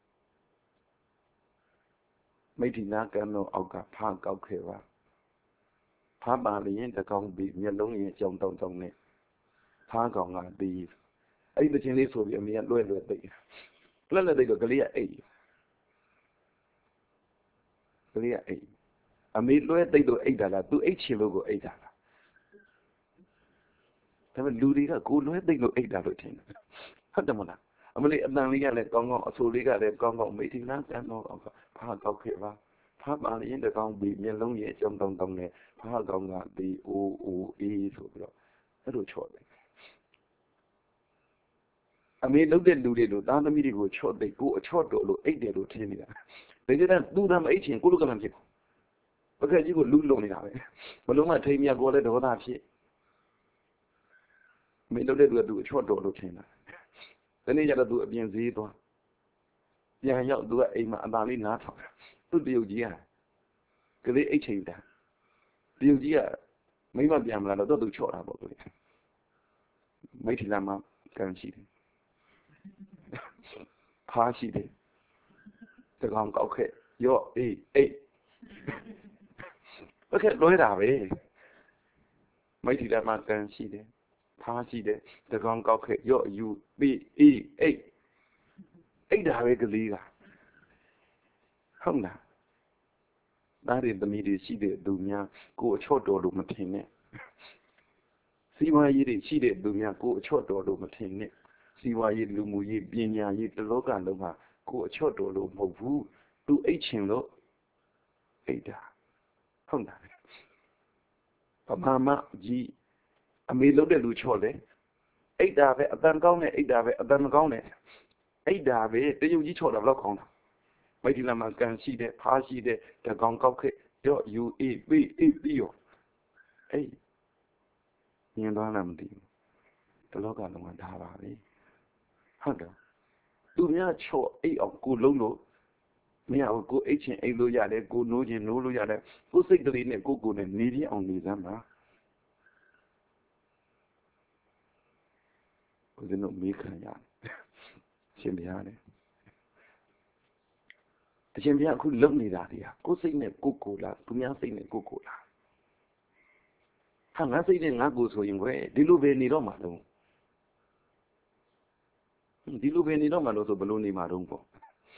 မိဋ္ဌိနာကံတော့အောက်ကဖားကောက်ခဲ့ပါဖားပါလျင်တကောင်ပြီးမျက်လုံးရဲ့ကြောင်တောင်နဲ့ဖားကောင်ကဒီအဲ့ဒီချင်းလေးဆိုပြီးအမေကလွဲ့သိလက်သိတော့ကလေးကအိတ်အမေလွဲသိတော့အိတ်တာလားသူအိတ်ချင်လို့ကိုအိတ်တာလားဒါပေမဲ့လူတွေကကိုလွဲသိလို့အိတ်တာလို့ထင်တယ်ဟုတ်တယ်မလားအမလေးအတန်လေးကလည်းကောင်းကောင်းအဆိုလေးကလည်းကောင်းကောင်းမိဋ္ဌိနာကံတော့ဖားကောက်ခဲ့ပါဖားပါရင်တကောင်ပြီးမျက်လုံးရဲ့ကြောင်တောင်နဲ့ဖားကောင်ကဒီအိုအေးဆိုပြီးတော့အဲ့လိုချော့တယ်အမေလုပ်တဲ့လူတွေလို့သားသမီးတွေကိုချော့သိကိုအချော့တော်လို့အိတ်တယ်လို့ထင်နေတာဒါကြတဲ့သူ့သားမအိတ်ချင်ကိုလိုကမှဖြစ်ဘူးပကက်ကြီးကိုလူလုံနေတာပဲဘလုံးမထိန်မြတ်ကိုလည်းဒေါသဖြစ်အမေလုပ်တဲ့လူကသူအချော့တော်လို့ထင်တာဒီနေ့ကျတော့သူအပြင်ဈေးသွားပြန်ရောက်သူကအိမ်မှာအသာလေးနားထောင်သူ့တရုတ်ကြီးကလေးအိတ်ချိန်တာတရုတ်ကြီးကမိမပြန်မလာတော့သူချော့တာပေါ့ကလေးမိထီလာမှာကံရှိတယ်ဖားရှိတယ်တကောင်ကောက်ခဲ့ရော့အေးအိတ်โอเคလွဲတာပဲမိထီလာမှာကံရှိတယ်ဖားရှိတယ်တကောင်ကောက်ခဲ့ရော့ယူပြီးအေးအိတ်ဒါပဲကလေးကဟုတ်လားဒါတွေသမီးတွေရှိတဲ့သူများကိုအချော့တော်လို့မထင်နဲ့စီးပွားရေးတွေရှိတဲ့သူများကိုအချော့တော်လို့မထင်နဲ့စီးပွားရေးလူမှုရေးပညာရေးတလောကလုံးမှာကိုအချော့တော်လို့မဟုတ်ဘူးသူအိတ်ချင်လို့အိတ်တာဟုတ်လားပမာမကြီးအမေလုပ်တဲ့လူချော့တယ်အိတ်တာပဲအတန်ကောင်းတဲ့အိတ်တာပဲအတန်မကောင်းတဲ့အိတ်တာပဲတရုတ်ကြီးချော့တာဘယ်လောက်ကောင်းတာမိထီလာမှာကန်ရှိတဲ့ဖားရှိတဲ့တကောင်ကောက်ခဲ့ရော့ယူအေးပြီးရောအေးမြင်သွားလားမသိဘူးတလောကလုံးကဒါပါပဲဟုတ်တယ်သူများချော့အိတ်အောင်ကိုလုံးလို့မရဘူးကိုအိတ်ချင်အိတ်လို့ရတယ်ကိုနိုးချင်နိုးလို့ရတယ်ကိုစိတ်ကလေးနဲ့ကိုနဲ့နေပြအောင်နေစမ်းပါဦးဇင်းတို့မေးခံရတယ်ရှင်ဘုရားနဲ့အရှင်ဘုရားအခုလုံနေတာတွေကကိုစိတ်နဲ့ကိုလားသူများစိတ်နဲ့ကိုလားဟာငါစိတ်နဲ့ငါကိုဆိုရင်ခွဲဒီလိုပဲနေတော့မှာတော့ဒီလိုပဲနေတော့မှာလို့ဆိုဘလို့နေမှာတော့ပေါ့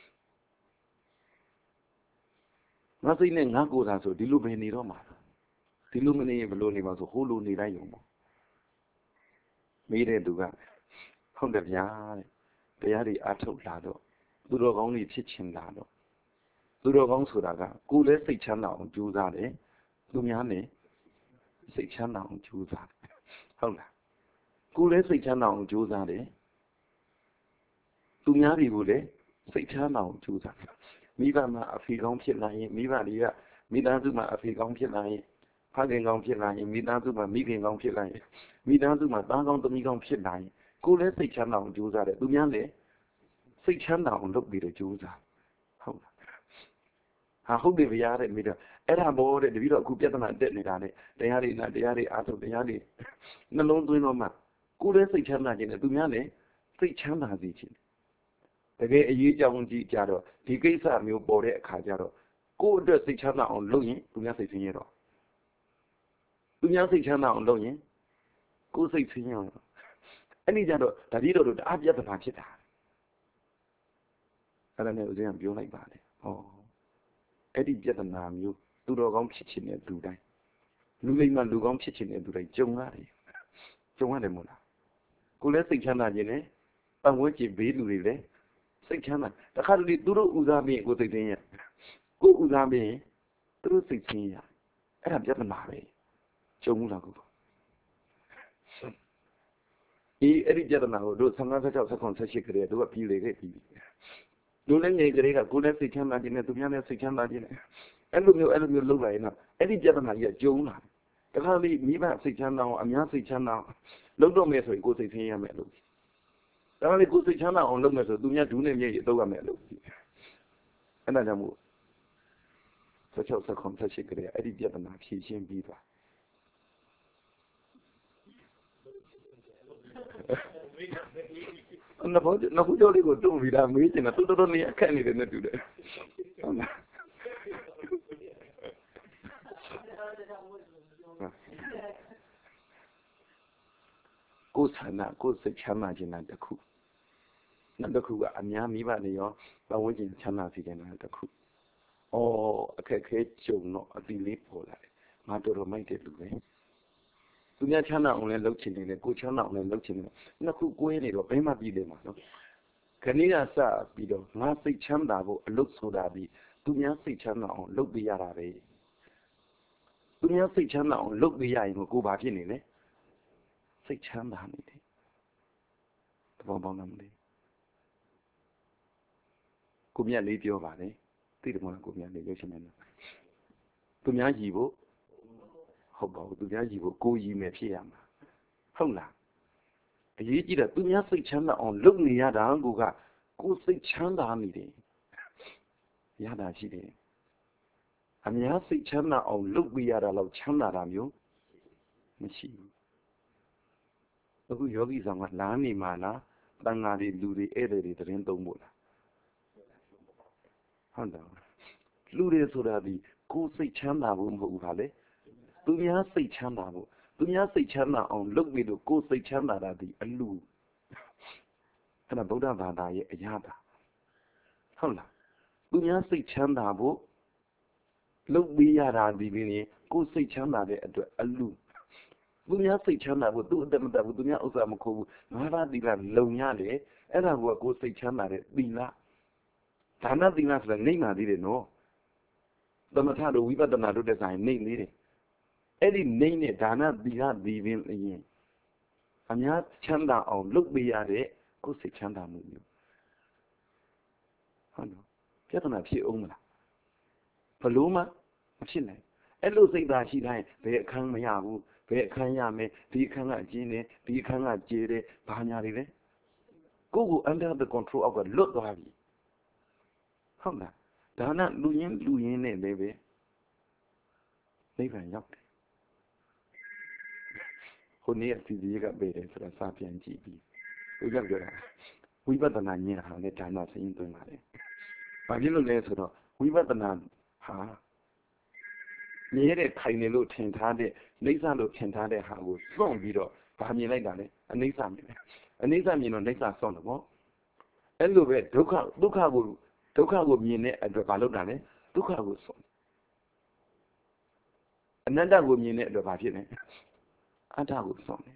ငါစိတ်နဲ့ငါကိုသာဆိုဒီလိုပဲနေတော့မှာဒီလိုမနေရင်ဘလို့နေမှာဆိုဟိုလိုနေလိုက်ရုံပေါ့မေးတဲ့သူကဟုတ်တယ်ဗျာတဲ့တရားတွေအားထုတ်လာတော့သူတော်ကောင်းတွေဖြစ်ချင်လာတော့သူတော်ကောင်းဆိုတာကကိုယ်လည်းစိတ်ချမ်းသာအောင်ကြိုးစားတယ်သူများနဲ့စိတ်ချမ်းသာအောင်ကြိုးစားတယ်ဟုတ်လားကိုယ်လည်းစိတ်ချမ်းသာအောင်ကြိုးစားတယ်သူများတွေကိုလည်းစိတ်ချမ်းသာအောင်ကြိုးစားမိဘမှာအဖေကောင်းဖြစ်လာရင်မိဘတွေကမိသားစုမှာအဖေကောင်းဖြစ်လာရင်ဖခင်ကောင်းဖြစ်လာရင်မိသားစုမှာမိခင်ကောင်းဖြစ်လာရင်မိသားစုမှာသားကောင်းသမီးကောင်းဖြစ်လာရင်ကိုယ်လည်းစိတ်ချမ်းသာအောင်ကြိုးစားတယ်သူများလည်းစိတ်ချမ်းသာအောင်လုပ်ပြီးတော့ကြိုးစားဟုတ်လားဟာဟုတ်တယ်ဗျာတဲ့မိတော့အဲ့ဒါဘောတဲ့တပည့်တော့အခုပြဿနာတက်နေတာနဲ့တရားတွေနဲ့တရားတွေအားထုတ်တရားတွေနှလုံးသွင်းတော့မှကိုယ်လည်းစိတ်ချမ်းသာခြင်းနဲ့သူများလည်းစိတ်ချမ်းသာစေခြင်းတကယ်အရေးကြောင်းကြီးကြတော့ဒီကိစ္စမျိုးပေါ်တဲ့အခါကျတော့ကိုယ့်အတွက်စိတ်ချမ်းသာအောင်လုပ်ရင်သူများစိတ်ဆင်းရဲတော့သူများစိတ်ချမ်းသာအောင်လုပ်ရင်ကိုယ်စိတ်ဆင်းရဲတော့အဲ့ဒီကြတော့တပည့်တော်တို့တအားပြဿနာဖြစ်တာအဲ့ဒါနဲ့ဦးဇင်းကပြောလိုက်ပါတယ်ဟောအဲ့ဒီပြဿနာမျိုးသူတော်ကောင်းဖြစ်ခြင်းနဲ့လူတိုင်းလူလိမ္မာလူကောင်းဖြစ်ခြင်းနဲ့လူတိုင်းကြုံရတယ်မို့လားကိုယ်လည်းစိတ်ချမ်းသာခြင်းနဲ့ပတ်ဝန်းကျင်ဘေးလူတွေလည်းစိတ်ချမ်းသာတခါတလေသူတို့ဦးစားပြီးကိုယ်စိတ်ဆင်းရဲကိုယ်ဦးစားပြီးသူတို့စိတ်ဆင်းရဲအဲ့ဒါပြဿနာပဲကြုံလားကိုအဲ့ဒီပြဿနာကိုတို့55 16 17 18ကလေးတို့ကပြီးလေခဲ့ပြီးတို့လည်းငယ်ကလေးကကိုယ်လည်းစိတ်ချမ်းသာခြင်းနဲ့သူများလည်းစိတ်ချမ်းသာခြင်းနဲ့အဲ့လိုမျိုးလုပ်လိုက်ရင်တော့အဲ့ဒီပြဿနာကြီးကကြုံလာတခါလေမိဘစိတ်ချမ်းသာအောင်အများစိတ်ချမ်းသာအောင်လုပ်တော့မယ်ဆိုရင်ကိုယ်စိတ်ဆင်းရဲမယ်လို့ဒါမှလည်းကိုယ်စိတ်ချမ်းသာအောင်လုပ်မယ်ဆိုသူများဒူးနဲ့မြေကြီးအတော့ရမယ်လို့အဲ့ဒါကြောင့်မို့16 17 18ကလေးအဲ့ဒီပြဿနာဖြေရှင်းပြီးသွားနောက်ခုကြောလေးကိုတုံပြီးတာမေးချင်တာတော်နေအခက်နေတယ်နဲ့တူတယ်ဟုတ်လားကိုယ်ဆန္ဒကိုယ်စိတ်ချမ်းသာခြင်းနဲ့တခုနောက်တစ်ခုကအများမိဘတွေရောပတ်ဝန်းကျင်ချမ်းသာစေခြင်းနဲ့တခုအခက်ခဲကြုံတော့အတိလေးပေါ်လာတယ်ငါတော်မိုက်တဲ့လူပဲသူများချမ်းသာအောင်လည်းလုပ်ချင်နေတယ်ကိုချမ်းသာအောင်လည်းလုပ်ချင်နေတယ်နှစ်ခုကွဲနေတော့ဘယ်မှပြည်တယ်မှာနော်ခဏကစပြီးတော့ငါစိတ်ချမ်းသာဖို့အလုပ်ဆိုတာပြီးသူများစိတ်ချမ်းသာအောင်လုပ်ပေးရတာပဲသူများစိတ်ချမ်းသာအောင်လုပ်ပေးရရင်ကိုဘာဖြစ်နေလဲစိတ်ချမ်းသာနေတယ်တဘောပေါင်းလားမသိကိုမြတ်လေးပြောပါလေသိတယ်မလားကိုမြတ်လေးရုပ်ရှင်နဲ့သူများကြည့်ဖို့ဟုတ်ပါဘူးသူများကြည့်ဖို့ကိုရည်မယ်ဖြစ်ရမှာဟုတ်လားအရေးကြီးတာသူများစိတ်ချမ်းသာအောင်လုပ်နေရတာကိုစိတ်ချမ်းသာနေတယ်ရတာရှိတယ်အများစိတ်ချမ်းသာအောင်လုပ်ပေးရတာတော့ချမ်းသာတာမျိုးမရှိဘူးအခုယောဂီဆောင်ကလမ်းနေမှာလားတန်ဃာတွေလူတွေဧည့်သည်တွေသတင်းသုံးဖို့လားဟုတ်တယ်လူတွေဆိုတာဒီကိုစိတ်ချမ်းသာဖို့မဟုတ်ဘူးခါလေသူများစိတ်ချမ်းသာဖို့သူများစိတ်ချမ်းသာအောင်လုပ်ပြီးတော့ကိုယ်စိတ်ချမ်းသာတာဒီအလူအဲ့ဒါဗုဒ္ဓဘာသာရဲ့အရာတာဟုတ်လားသူများစိတ်ချမ်းသာဖို့လုပ်ပြီးရတာဒီပြီးရင်ကိုယ်စိတ်ချမ်းသာတဲ့အတွက်အလူသူများစိတ်ချမ်းသာဖို့သူ့အသက်မတတ်ဘူးသူများဥစ္စာမခိုးဘူးငါးပါးသီလလုံရတယ်အဲ့ဒါကကိုယ်စိတ်ချမ်းသာတဲ့သီလဒါနသီလဆိုတာနှိမ့်ပါသေးတယ်နော်သမထတို့ဝိပဿနာတို့တဲ့ဆိုင်နှိမ့်သေးတယ်အဲ့ဒီနှိမ့်တဲ့ဒါနသီလဒီပင်အရင်အများချမ်းသာအောင်လုပ်ပေးရတဲ့ကိုယ်စိတ်ချမ်းသာမှုမျိုးဟုတ်နော်ပြဿနာဖြစ်အောင်မလားဘလို့မှမဖြစ်နိုင်အဲ့လိုစိတ်ဓာတ်ရှိတိုင်းဘယ်အခန်းမရဘူးဘယ်အခန်းရမယ်ဒီအခန်းကအကျဉ်းတယ်ဒီအခန်းကကျေတယ်ဘာညာတွေလဲကိုယ့်ကို under the control အောက်ကလွတ်သွားပြီဟုတ်လားဒါနလူရင်းနဲ့လည်းပဲနိဗ္ဗာန်ရောက်တယ်ဟိုနေ့အစီအစီကပေးတယ်ဆိုတာစာပြန်ကြည့်ပြီးဦးကပြောတာဝိပဿနာဉာဏ်ဟာလည်းဒါနစိတ်သွင်းပါတယ်ဘာဖြစ်လို့လဲဆိုတော့ဝိပဿနာဟာမြဲတဲ့ခိုင်နေလို့ထင်ထားတဲ့နှိစ္စလို့ထင်ထားတဲ့ဟာကိုစွန့်ပြီးတော့ဗာမြင်လိုက်တာလေအနှိစ္စမြင်တယ်အနှိစ္စမြင်တော့နှိစ္စစွန့်တယ်ပေါ့အဲ့လိုပဲဒုက္ခကိုမြင်တဲ့အတွက်ဘာလုပ်တာလဲဒုက္ခကိုစွန့်အနတ္တကိုမြင်တဲ့အတွက်ဘာဖြစ်လဲအတ္တကိုစွန့်တယ်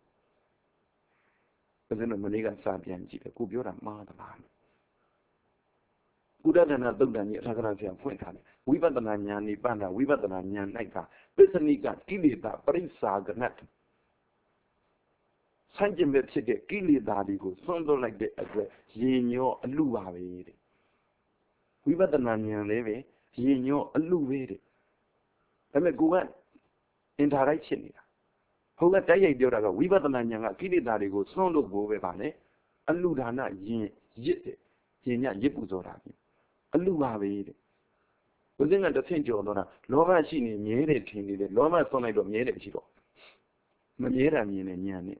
ဘယ်လိုမနေ့ကစာပြန်ကြည့်တယ်ကိုပြောတာမှားသလားကုဒ္ဒဒနာသုတ်တန်ကြီးအထာဂရဆရာဖွင့်ထားတယ်ဝိပဿနာဉာဏ်ဤပန္နာဝိပဿနာဉာဏ်၌ကပစ္စနိကကိလေသာပရိစ္ဆာကနတ် Sanjim Betsy, Kili Dadigo, Sondo like the Yenyo, a Luave. We were the Nanian Leve, Yenyo, a Luve. Let me go on in direction. How that day Dioraga, we were the Nanyanga, Kili Dadigo, Sondo Bovane, a Ludana Yin, Yit, Yenya Yipuzorani, a Luave. Within the Saint Jodona, Lova Shini, Miere Tini, Loma Sonato Miere Chico. Maniera Miene.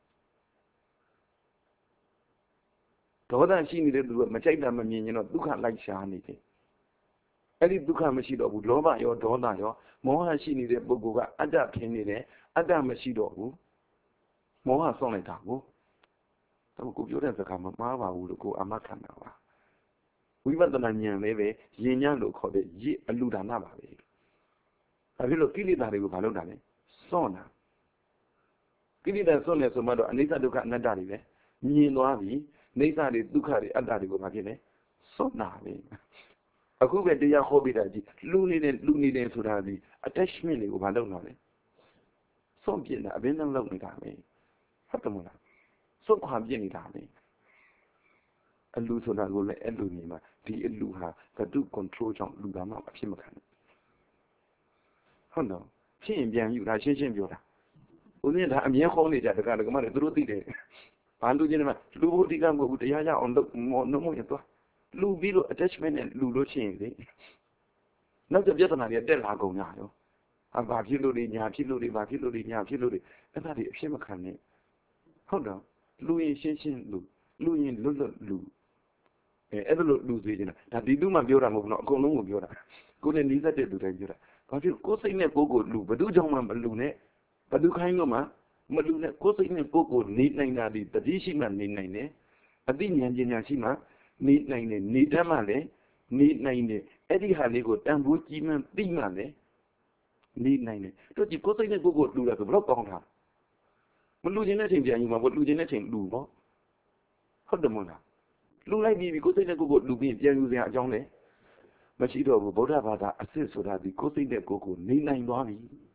Toda she needed to do a Machina Mamino, Duka like Shani. Any Duka Machido would Lova your daughter, Moha she needed Boguga, Ada Kenide, Ada Machido, Moha Sonetago. Don't go your answer, Mama would go Amakanawa. We were the Nanya Leve, Yenyano called it Ye Aluda Nava. Have you looked at it with Balodane? Sona. Kili da Sona Somato, Anita Duka Nadari, Ninoavi. Nesa de Ducari Adadigo Magine, so navi. A couple de Yahobidi, Luni de Sudadi, attachment of Adonai. So bien, I've been alone with me. Hatamuna. So come Jenny Dami. A Lusona will let Elunima, the Eluha, that do control John Lugama, Pimacan. Oh no, she and Bian, you are changing your. Only I'm here only that the kind of money through the day. Pandu Geneva, Lu Digam with the Yaya on the no more. Lu Vilo attachment and Ludo change. Not the Vietnam, a delago now. A Bapiluri, Yapiluri, and that is Shimacani. Hold on. Louis Shin Lu, Louis Lu. Ever lose vision. Now, the Duma Bura move not go no Bura. Good and Lisa did do that. But you go say never go Lu, but do John Malune, but do kind of ma. Maluna, Costa in a Coco, need 9, the Dishima need 9, a Dinian Jinashima, need 9, need Damale, need 9, Eddie Haligo, and Woodman, Dimale, need 9. Don't you Costa in a Coco do like a block on her? Malujinating, Janima, what Lujinating do? Hold the Mona. Look like me because in a Coco do be using a Johnny. But she don't go about that, assist so that the Costa in the Coco, need 9 money.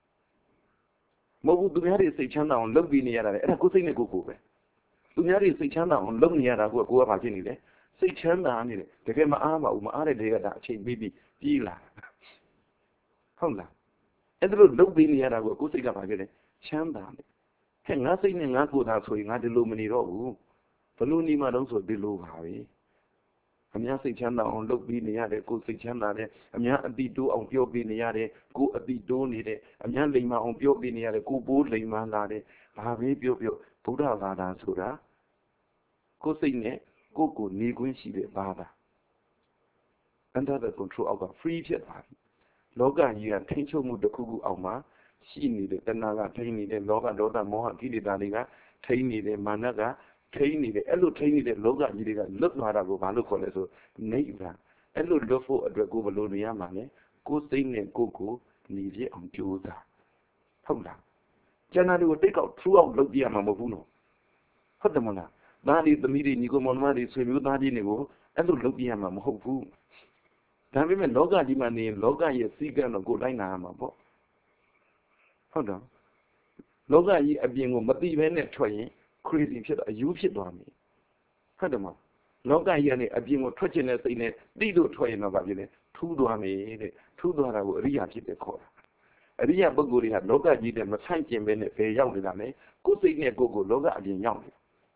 What would you say China on love being near a good go go? Do you say China on love near a go about any day? Say China on it, the game armor, other day that chain baby, Gila. Honda. And the love being near a go think about it. Chanda. Hang nothing in that good house where the lumini row. The loony man also below Harry. I'm not saying China on look being near the good say China. I'm not be do on pure being near the go a bit donated. I'm not laying my own pure being near the go boldly man lade. Baby pure Buddha Vada Sura. Go say ne, go Niguin she the Bada. Under the control of a free jet body. Logan, you have tension with the Kugu Alma. She needed the Naga, Tiny, the Loga, Loda Moha, Gili Daliga, Tiny, the Managa. Tiny the Elo Tiny the Loga Yiga look Marago Balucoleso, Neiva, Elo Lofo at the Govalonia Mane, go sing and Coco, Nivia on Juda. Hola. Janadi will take out throughout Logia Mamabuno. Hodamona. That is the meeting Nigo Monmadi, so you not in Nigo, Elo Logia Mamabu. Then women Loga Dimani, Loga ye Sigan or go Dina Mabo. Hold on. Loga ye a being on Madi Venet Troy. Crazy shit, a you shit on me. Hadama. Loga Yanni, a being of twitchiness in it, Dido Troy in a valley, 2 doame, 2 dollar Ria hit the core. A Ria Boguri had Loga did them a Sanchi and Bennett, pay young Dame, go say near Gogo Loga again young.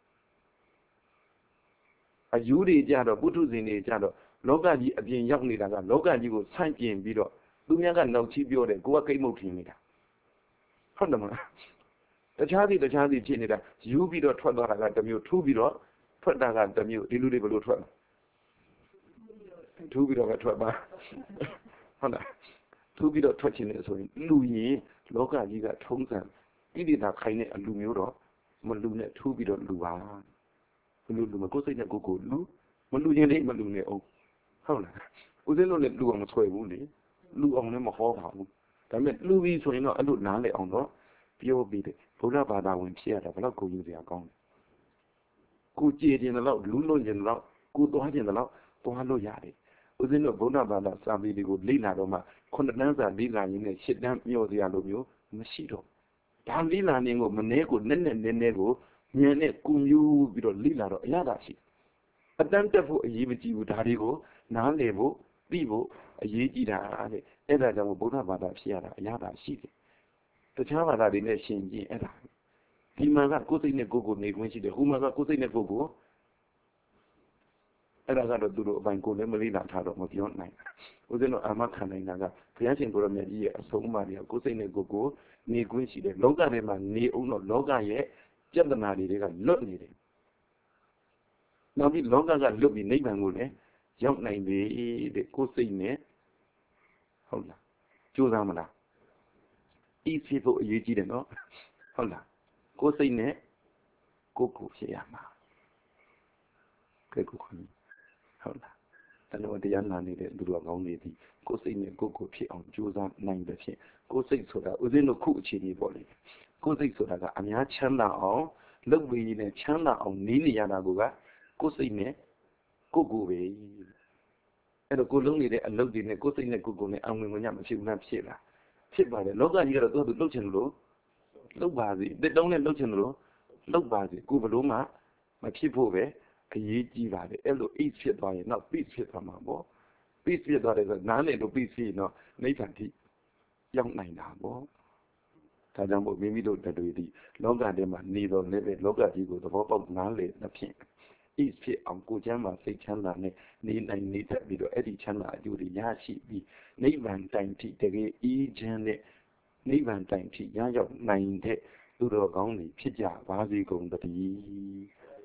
A Yuri Jado, Butus in a Jado, Loga again young Nidaga, Loga you Sanchi and Bido, Dumiaga no Chibio, and go a camo timida. Hadama. The Charlie Genida, you be the trouble at the mute, 2 below, put that at the mute, eludible trouble. 2 below at trouble. 2 below touching it, so Louis, Loga, you got tongues and did that kind of Lumuro, Malune, 2 below Lua. Maluma goes in a go, Lu, Malune, Malune, oh. How? Was it only Lu on the toy woolly? Lu on them a whole. That meant Louis, so you know, I look now on the pure beat. Buddha Bada when she had a lot go use their gong. Good jade in the lot, Luno in the lot, good dog in the lot, Bohalo Yadi. Within the Buddha Bada, somebody would lean out of my Condanza Lila in a shit down Mio the Alumio, Machito. Down Lila Ningo, Manego, Nen and Nenego, ဉာဏ်နဲ့ကုမျိုးပြီးတော့လိလာတော့အရသာရှိအတန်းတက်ဖို့အရေးမကြီးဘူးဒါတွေကိုနားလည်ဖို့သိဖို့အရေးကြီးတာတဲ့အဲ့ဒါကြောင့်ဗုဒ္ဓဘာသာဖြစ်ရတာအရသာရှိတယ်တခြားဘာသာတွေနဲ့ရှင်ကြည့်အဲ့ဒါဒီမှာကကိုယ်စိတ်နဲ့ကိုယ်ကိုနေခွင့်ရှိတယ်ဟိုမှာကကိုယ်စိတ်နဲ့ကိုယ်ကိုအဲ့ဒါကတော့သူတို့အပိုင်းကိုလည်းမလေးလာထားတော့မပြောနိုင်ဘူးဦးဇင်းတို့အာမခံနိုင်တာကဘုရားရှင်ကိုရမြတ်ကြီးရဲ့အဆုံးအမတွေကကိုယ်စိတ်နဲ့ကိုယ်ကိုနေခွင့်ရှိတယ်လောကထဲမှာနေအောင်တော့လောကရဲ့ပြဿနာတွေကလွတ်နေတယ်နောက်ပြီးလောကကလွတ်ပြီးနိဗ္ဗာန်ကိုလည်းရောက်နိုင်ပြီတဲ့ကိုယ်စိတ်နဲ့ဟုတ်လားကြိုးစားမလားဤဖြစ်ဖို့အရေးကြီးတယ်နော်ဟုတ်လားကိုယ်စိတ်နဲ့ကိုယ်ကိုဖြစ်ရမှာကဲကိုခွန်ဟုတ်လားတဏှာတရားနာနေတဲ့သူတော်ကောင်းတွေဒီကိုယ်စိတ်နဲ့ကိုယ်ကိုဖြစ်အောင်ကြိုးစားနိုင်တဲ့ဖြင့်ကိုယ်စိတ်ဆိုတာဦးဇင်းတို့ခုအခြေအနေပေါ့လေကိုယ်စိတ်ဆိုတာကအများချမ်းသာအောင်လုပ်ပြီးနဲ့ချမ်းသာအောင်နေနေရတာကကိုယ်စိတ်နဲ့ကိုယ်ကိုပဲအဲ့တော့ကိုယ်လုံးနေတဲ့အလုပ်တွေနဲ့ကိုယ်စိတ်နဲ့ကိုယ်ကိုနဲ့အဝင်ဝင်ညမဖြစ်ဘူးလားဖြစ်လားဖြစ်ပါတယ်လောကကြီးကတော့သူ့လှုပ်ချင်လို့လှုပ်ပါစေတစ်တုံးနဲ့လှုပ်ချင်လို့လှုပ်ပါစေကိုယ်ဘလို့မှမဖြစ်ဖို့ပဲအရေးကြီးပါတယ်အဲ့လို ace ဖြစ်သွားရင်နောက် peace ဖြစ်သွားမှာပေါ့ peace ဖြစ်သွားတယ်ဆိုနားလေလို့ peace ဖြစ်တော့နိဗ္ဗာန်ထိရောက်နိုင်တာပေါ့ဒါကြောင့်မို့မိမိတို့တွေဒီလောကထဲမှာနေတော့လည်းပဲလောကကြီးကိုသဘောပေါက်နားလေသဖြင့် ace ဖြစ်အောင်ကိုချမ်းသာစိတ်ချမ်းသာနဲ့နေနိုင်နေတတ်ပြီးတော့အဲ့ဒီချမ်းသာအကျိုးတွေရရှိပြီးနိဗ္ဗာန်တိုင်ထိတကယ်အေးချမ်းတဲ့နိဗ္ဗာန်တိုင်ထိရရောက်နိုင်တဲ့သူတော်ကောင်းတွေဖြစ်ကြပါစေကုန်သတည်း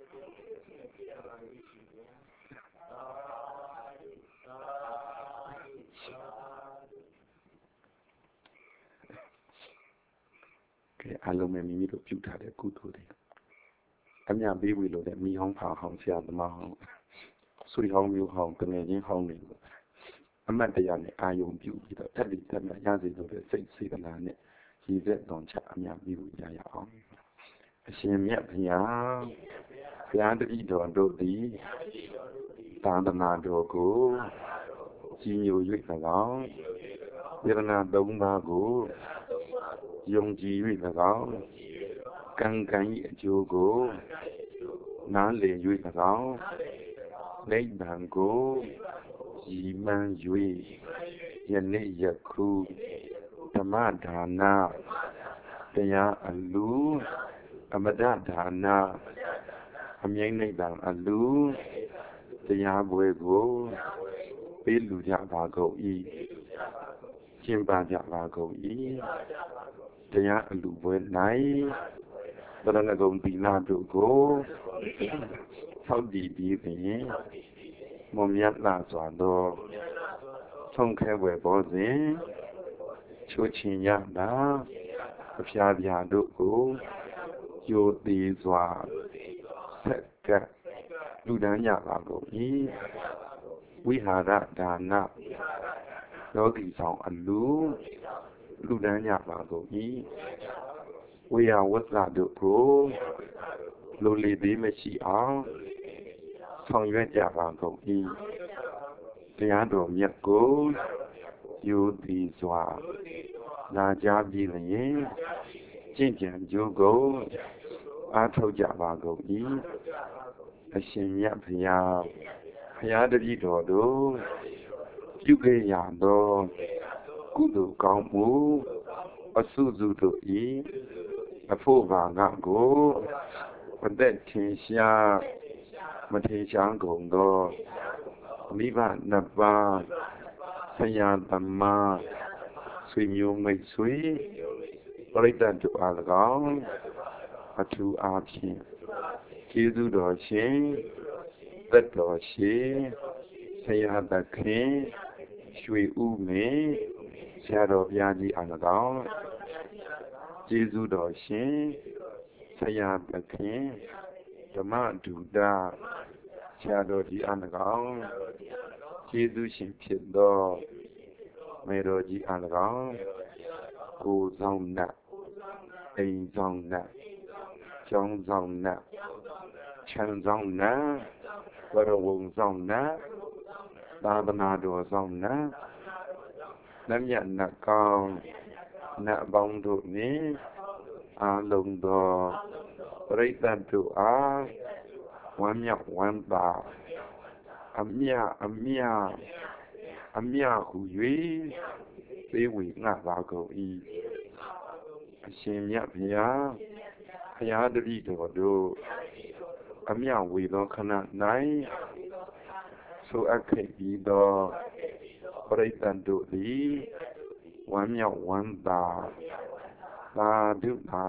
အားလုံးပဲမိမိတို့ပြုထားတဲ့ကုသိုလ်တွေအမြပေးဝေလို့တဲ့မိဟောင်းဖာဟောင်းဆရာသမားဟောင်းဆွေဟောင်းမျိုးဟောင်းတငယ်ချင်းဟောင်းတွေကိုအမတ်တရားနဲ့အာယုံပြုပြီးတော့တက်ပြီးတက်မြရစေလို့တဲ့စိတ်စေတနာနဲ့ရည်သက်တော်ချအမြပေးဝေရအောင်အရှင်မြတ်ဘုရားတပည့်တော်တို့သည်သာသနာတော်ကိုကြီးညို၍၎င်းယရဏသုံးပါးကိုယုံကြည်၍၎င်းကံကံ၏အကျိုးကိုနားလည်၍၎င်းနိဗ္ဗာန်ကိုရည်မှန်း၍ယနေ့ယခုဓမ္မဒါနတရားအလူအမတဒါနအမြိတ်နိဗ္ဗာန်အလူတရားပွဲကိုပေးလူကြပါကုန်၏ကျင့်ပါကြပါကုန်၏တရားအလူပွဲ၌သရဏဂုံသီလတို့ကိုဆောက်တည်ပြီးပင်မွန်မြတ်လာစွာသောဆုံးခဲွယ်ပေါ်စဉ်ချိုးချင်ရတာအဖျားပြာတို့ကိုယိုသေးစွာဆက်ကလူဒန်းကြပါကုန်၏ဝိဟာရဒါနလောကီဆောင်အလူလူဒန်းကြပါကုန်၏ဝေယဝဇ္ဇတို့ကိုလိုလေသေးမရှိအောင်ဆောင်ရွက်ကြပါကုန်၏တရားတော်မြတ်ကိုယိုသည်စွာနာကြားပြီးလျင်ကျင့်ကြံကြိုးကုန်အားထုတ်ကြပါကုန်၏အရှင်မြတ်ဘုရားတပည့်တော်တို့ပြုခဲ့ရသောကုသိုလ်ကောင်းမှုအစုစုတို့၏အဖို့ဘာကကိုအသက်ထင်ရှားမထင်ရှားကုန်သောမိဘနှစ်ပါးဆရာသမားဆွေမျိုးမိတ်ဆွေပရိသတ်တို့အား၎င်းအထူးအားဖြင့်ကျေးဇူးတော်ရှင်သက်တော်ရှင်ဆရာသခင်ရွှေဦးမင်းဆရာတော်ဘုရားကြီးအား၎င်းကျေးဇူးတော်ရှင်ဆရာသခင်ဓမ္မဒုဒဆရာတော်ကြီးအား၎င်းကျေးဇူးရှင်ဖြစ်သောမေတော်ကြီးအား၎င်းကိုယ်ဆောင်နတ်အိမ်ဆောင်နတ်ကျောင်းဆောင်နတ်ချမ်းဆောင်နတ်ဝရဝုံဆောင်နတ်သာသနာတော်ဆောင်နတ်လက်မြတ်နတ်ကောင်းနတ်အပေါင်းတို့နှင့်အားလုံးသောပရိသတ်တို့အားဝမ်းမြောက်ဝမ်းသာအမြဟု၍ပေးဝေငှပါကုန်၏အရှင်မြတ်ဗျာဖရာတပည့်တော်တို့အမြဝေသောခဏ၌ဆိုအပ်ခဲ့ပြီးသောပရိသတ်တို့သည်ဝမ်းမြောက်ဝမ်းသာသာဓု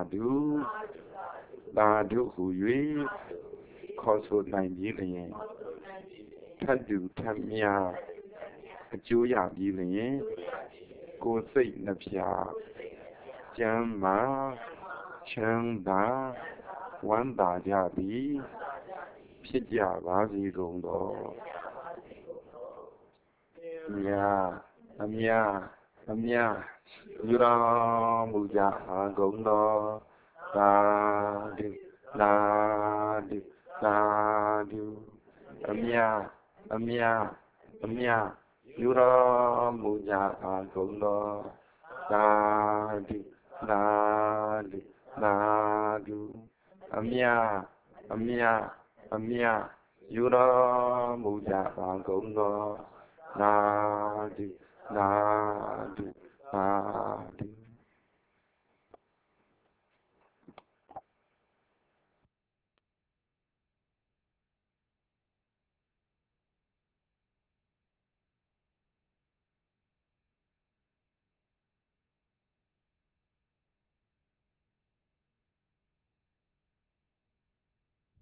ဟု၍ခေါ်ဆိုနိုင်ပြီးလျင်ထပ်တူထပ်မြအကျိုးရပြီးလျင်ကိုယ်စိတ်နှဖျားကျမ်းမာချမ်းသာဝမ်းသာကြသည်ဖြစ်ကြပါစေကုန်သောအမြယူတော်မူကြပါကုန်သောသာဓုအမြယူတော်မူကြပါကုန်သောသာဓုအမြယူတော်မူကြပါကုန်သောသာဓု